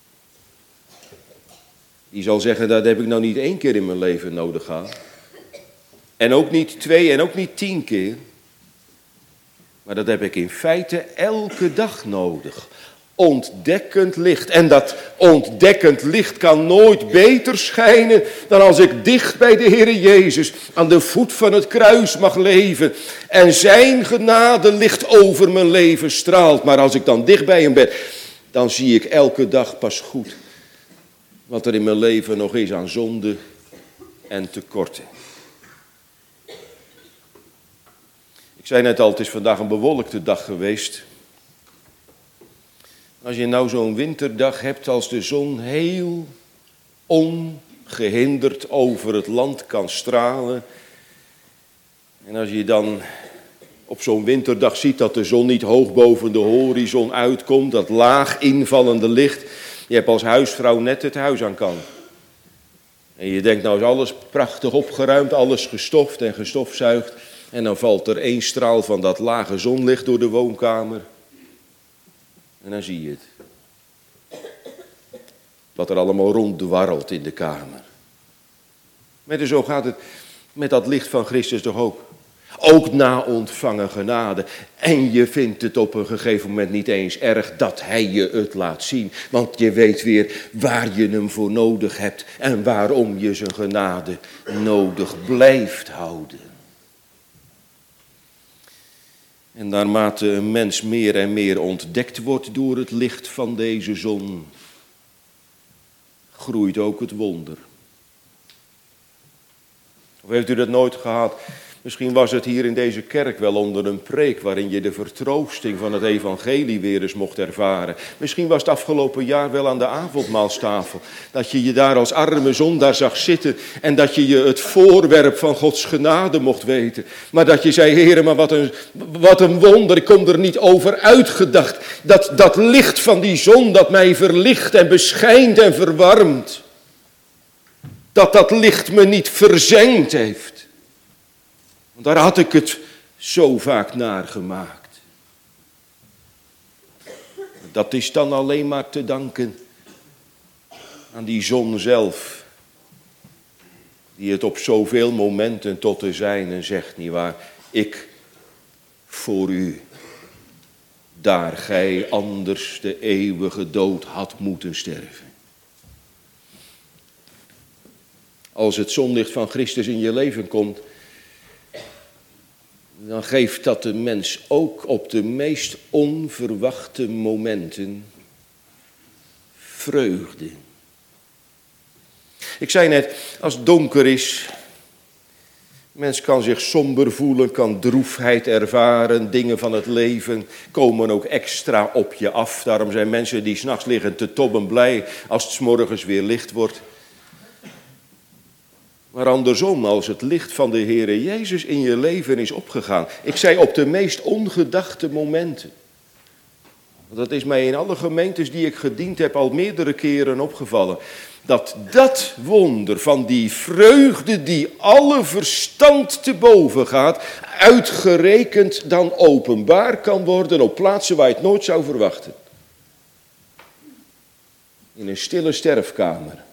Die zal zeggen, dat heb ik nou niet één keer in mijn leven nodig gehad. En ook niet twee en ook niet tien keer. Maar dat heb ik in feite elke dag nodig. Ontdekkend licht. En dat ontdekkend licht kan nooit beter schijnen dan als ik dicht bij de Heere Jezus aan de voet van het kruis mag leven. En zijn genade licht over mijn leven straalt. Maar als ik dan dicht bij hem ben, dan zie ik elke dag pas goed wat er in mijn leven nog is aan zonde en tekorten. Ik zei net al, het is vandaag een bewolkte dag geweest. Als je nou zo'n winterdag hebt als de zon heel ongehinderd over het land kan stralen. En als je dan op zo'n winterdag ziet dat de zon niet hoog boven de horizon uitkomt, dat laag invallende licht. Je hebt als huisvrouw net het huis aan kant. En je denkt, nou is alles prachtig opgeruimd, alles gestoft en gestofzuigd. En dan valt er één straal van dat lage zonlicht door de woonkamer. En dan zie je het. Wat er allemaal ronddwarrelt in de kamer. Maar dus zo gaat het met dat licht van Christus toch ook. Ook na ontvangen genade. En je vindt het op een gegeven moment niet eens erg dat hij je het laat zien. Want je weet weer waar je hem voor nodig hebt. En waarom je zijn genade nodig blijft houden. En naarmate een mens meer en meer ontdekt wordt door het licht van deze zon, groeit ook het wonder. Of heeft u dat nooit gehad? Misschien was het hier in deze kerk wel onder een preek waarin je de vertroosting van het evangelie weer eens mocht ervaren. Misschien was het afgelopen jaar wel aan de avondmaalstafel. Dat je je daar als arme zondaar zag zitten en dat je je het voorwerp van Gods genade mocht weten. Maar dat je zei, Heere, maar wat een, wat een wonder, ik kom er niet over uitgedacht. Dat, dat licht van die zon dat mij verlicht en beschijnt en verwarmt. Dat dat licht me niet verzengd heeft. Want daar had ik het zo vaak naar gemaakt. Dat is dan alleen maar te danken aan die zon zelf. Die het op zoveel momenten tot de zijnen zegt, nietwaar? Ik voor u, daar gij anders de eeuwige dood had moeten sterven. Als het zonlicht van Christus in je leven komt, dan geeft dat de mens ook op de meest onverwachte momenten vreugde. Ik zei net, als het donker is, mens kan zich somber voelen, kan droefheid ervaren, dingen van het leven komen ook extra op je af. Daarom zijn mensen die 's nachts liggen te tobben blij als het 's morgens weer licht wordt. Maar andersom, als het licht van de Heere Jezus in je leven is opgegaan. Ik zei op de meest ongedachte momenten. Dat is mij in alle gemeentes die ik gediend heb al meerdere keren opgevallen. Dat dat wonder van die vreugde die alle verstand te boven gaat, uitgerekend dan openbaar kan worden op plaatsen waar je het nooit zou verwachten. In een stille sterfkamer.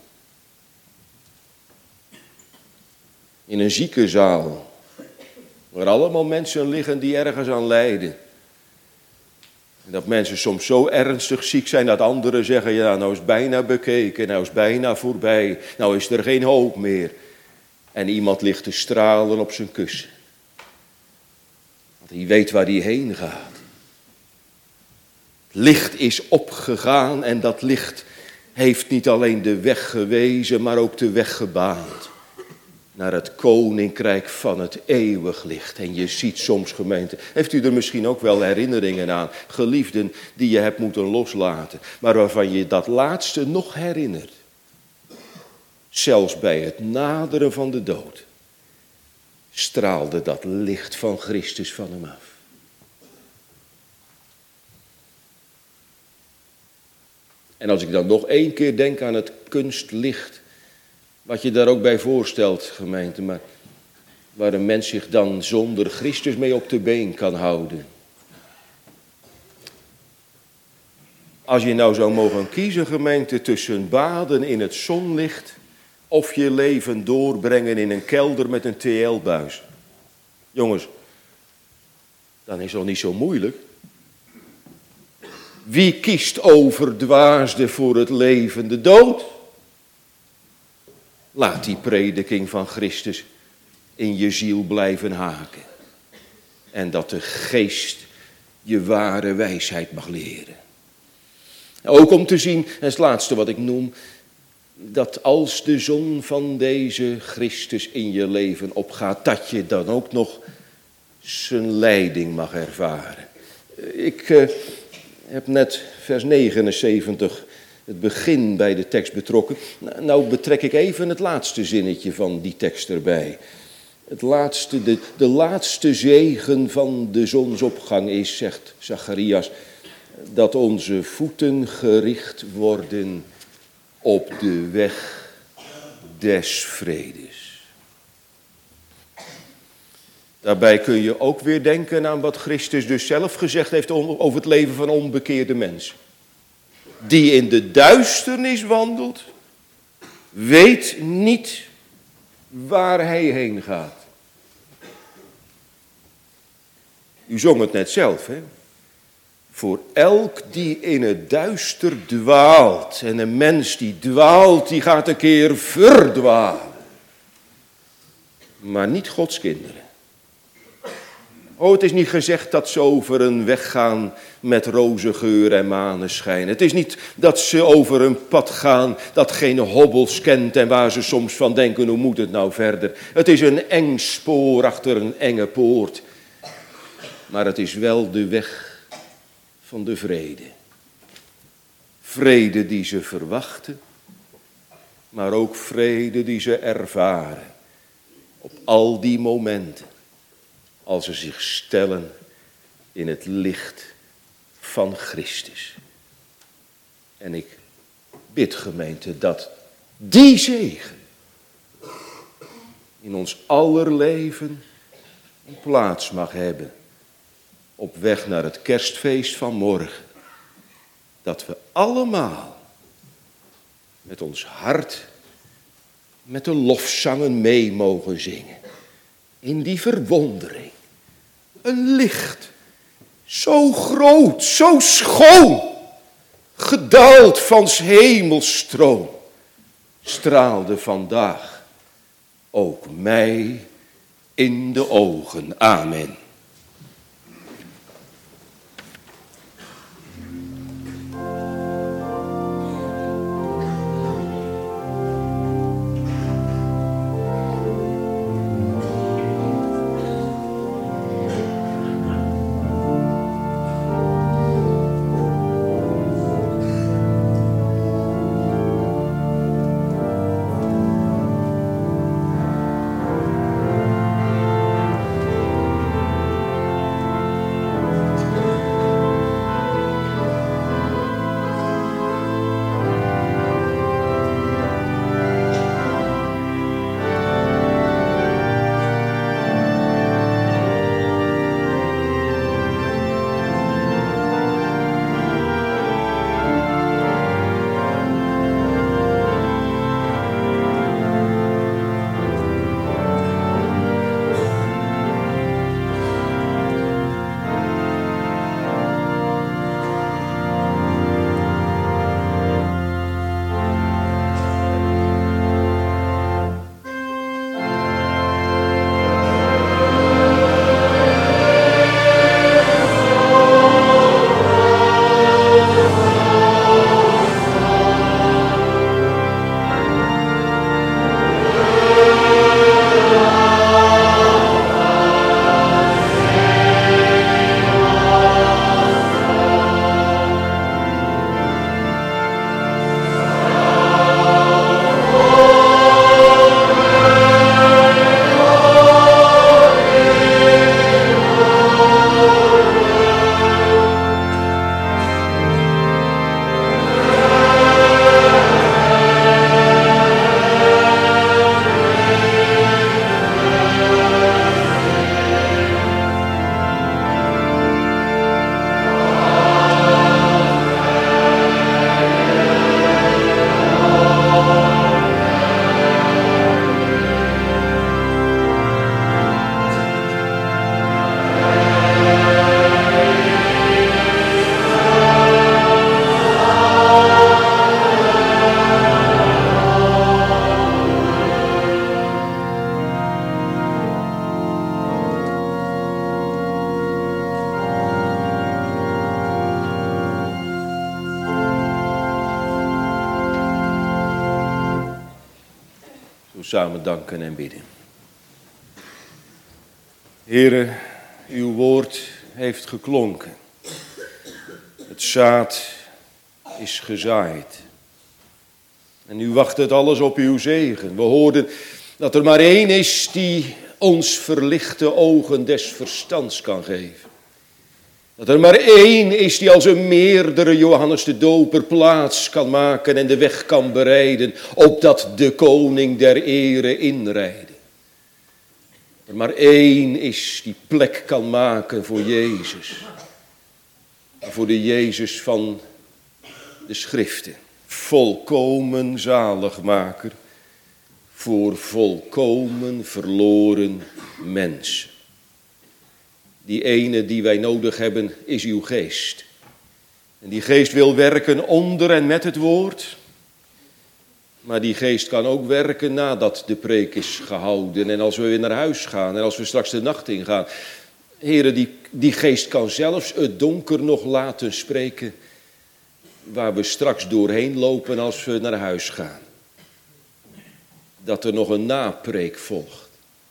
In een ziekenzaal, waar allemaal mensen liggen die ergens aan lijden. En dat mensen soms zo ernstig ziek zijn dat anderen zeggen, ja, nou is het bijna bekeken, nou is het bijna voorbij, nou is er geen hoop meer. En iemand ligt te stralen op zijn kussen. Want hij weet waar hij heen gaat. Het licht is opgegaan en dat licht heeft niet alleen de weg gewezen, maar ook de weg gebaand naar het koninkrijk van het eeuwig licht. En je ziet soms, gemeente, heeft u er misschien ook wel herinneringen aan, geliefden die je hebt moeten loslaten, maar waarvan je dat laatste nog herinnert. Zelfs bij het naderen van de dood straalde dat licht van Christus van hem af. En als ik dan nog één keer denk aan het kunstlicht, wat je daar ook bij voorstelt, gemeente, maar waar een mens zich dan zonder Christus mee op de been kan houden. Als je nou zou mogen kiezen, gemeente, tussen baden in het zonlicht of je leven doorbrengen in een kelder met een T L-buis. Jongens, dan is het niet zo moeilijk. Wie kiest overdwaasde voor het leven de dood? Laat die prediking van Christus in je ziel blijven haken. En dat de geest je ware wijsheid mag leren. Ook om te zien, en het laatste wat ik noem, dat als de zon van deze Christus in je leven opgaat, dat je dan ook nog zijn leiding mag ervaren. Ik uh, heb net vers negenenzeventig, het begin bij de tekst betrokken. Nou betrek ik even het laatste zinnetje van die tekst erbij. Het laatste, de, de laatste zegen van de zonsopgang is, zegt Zacharias, dat onze voeten gericht worden op de weg des vredes. Daarbij kun je ook weer denken aan wat Christus dus zelf gezegd heeft over het leven van onbekeerde mensen. Die in de duisternis wandelt, weet niet waar hij heen gaat. U zong het net zelf, hè? Voor elk die in het duister dwaalt. En een mens die dwaalt, die gaat een keer verdwalen. Maar niet Gods kinderen. Oh, het is niet gezegd dat ze over een weg gaan met rozengeur en maneschijn. Het is niet dat ze over een pad gaan dat geen hobbels kent en waar ze soms van denken, hoe moet het nou verder? Het is een eng spoor achter een enge poort. Maar het is wel de weg van de vrede. Vrede die ze verwachten, maar ook vrede die ze ervaren. Op al die momenten, als ze zich stellen in het licht van Christus. En ik bid, gemeente, dat die zegen in ons aller leven een plaats mag hebben. Op weg naar het kerstfeest van morgen. Dat we allemaal met ons hart met de lofzangen mee mogen zingen. In die verwondering. Een licht. Zo groot, zo schoon. Gedaald van 's hemels stroom. Straalde vandaag ook mij in de ogen. Amen. samen danken en bidden. Heere, uw woord heeft geklonken. Het zaad is gezaaid. En nu wacht het alles op uw zegen. We hoorden dat er maar één is die ons verlichte ogen des verstands kan geven. Dat er maar één is die als een meerdere Johannes de Doper plaats kan maken en de weg kan bereiden, opdat de koning der ere inrijden. Dat er maar één is die plek kan maken voor Jezus. Voor de Jezus van de schriften. Volkomen zaligmaker voor volkomen verloren mensen. Die ene die wij nodig hebben is uw geest. En die geest wil werken onder en met het woord. Maar die geest kan ook werken nadat de preek is gehouden. En als we weer naar huis gaan en als we straks de nacht ingaan. Heren, die, die geest kan zelfs het donker nog laten spreken. Waar we straks doorheen lopen als we naar huis gaan. Dat er nog een napreek volgt.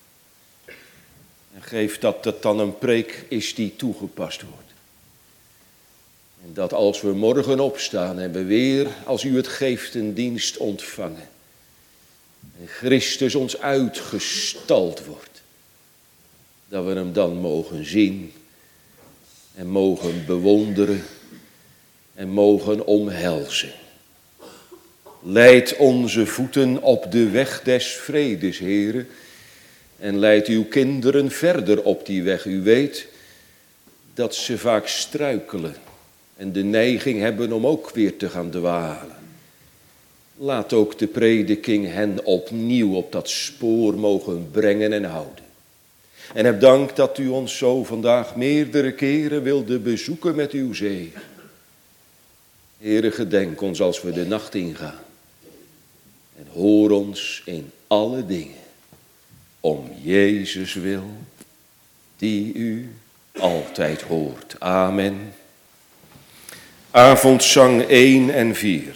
En geef dat het dan een preek is die toegepast wordt. En dat als we morgen opstaan en we weer, als u het geeft, een dienst ontvangen. En Christus ons uitgestald wordt. Dat we hem dan mogen zien en mogen bewonderen en mogen omhelzen. Leid onze voeten op de weg des vredes, Heere. En leid uw kinderen verder op die weg. U weet dat ze vaak struikelen en de neiging hebben om ook weer te gaan dwalen. Laat ook de prediking hen opnieuw op dat spoor mogen brengen en houden. En heb dank dat u ons zo vandaag meerdere keren wilde bezoeken met uw zegen. Heere, gedenk ons als we de nacht ingaan. En hoor ons in alle dingen. Om Jezus wil, die u altijd hoort. Amen. Avondzang één en vier.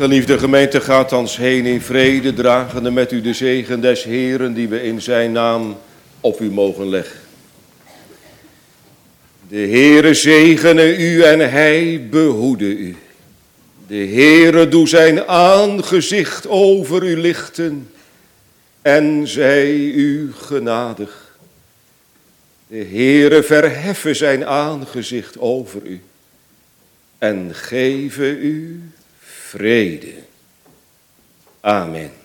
Geliefde gemeente, gaat thans heen in vrede, dragende met u de zegen des Heeren die we in zijn naam op u mogen leggen. De Heere zegene u en hij behoede u. De Heere doe zijn aangezicht over u lichten en zij u genadig. De Heere verheffen zijn aangezicht over u en geven u vrede. Amen.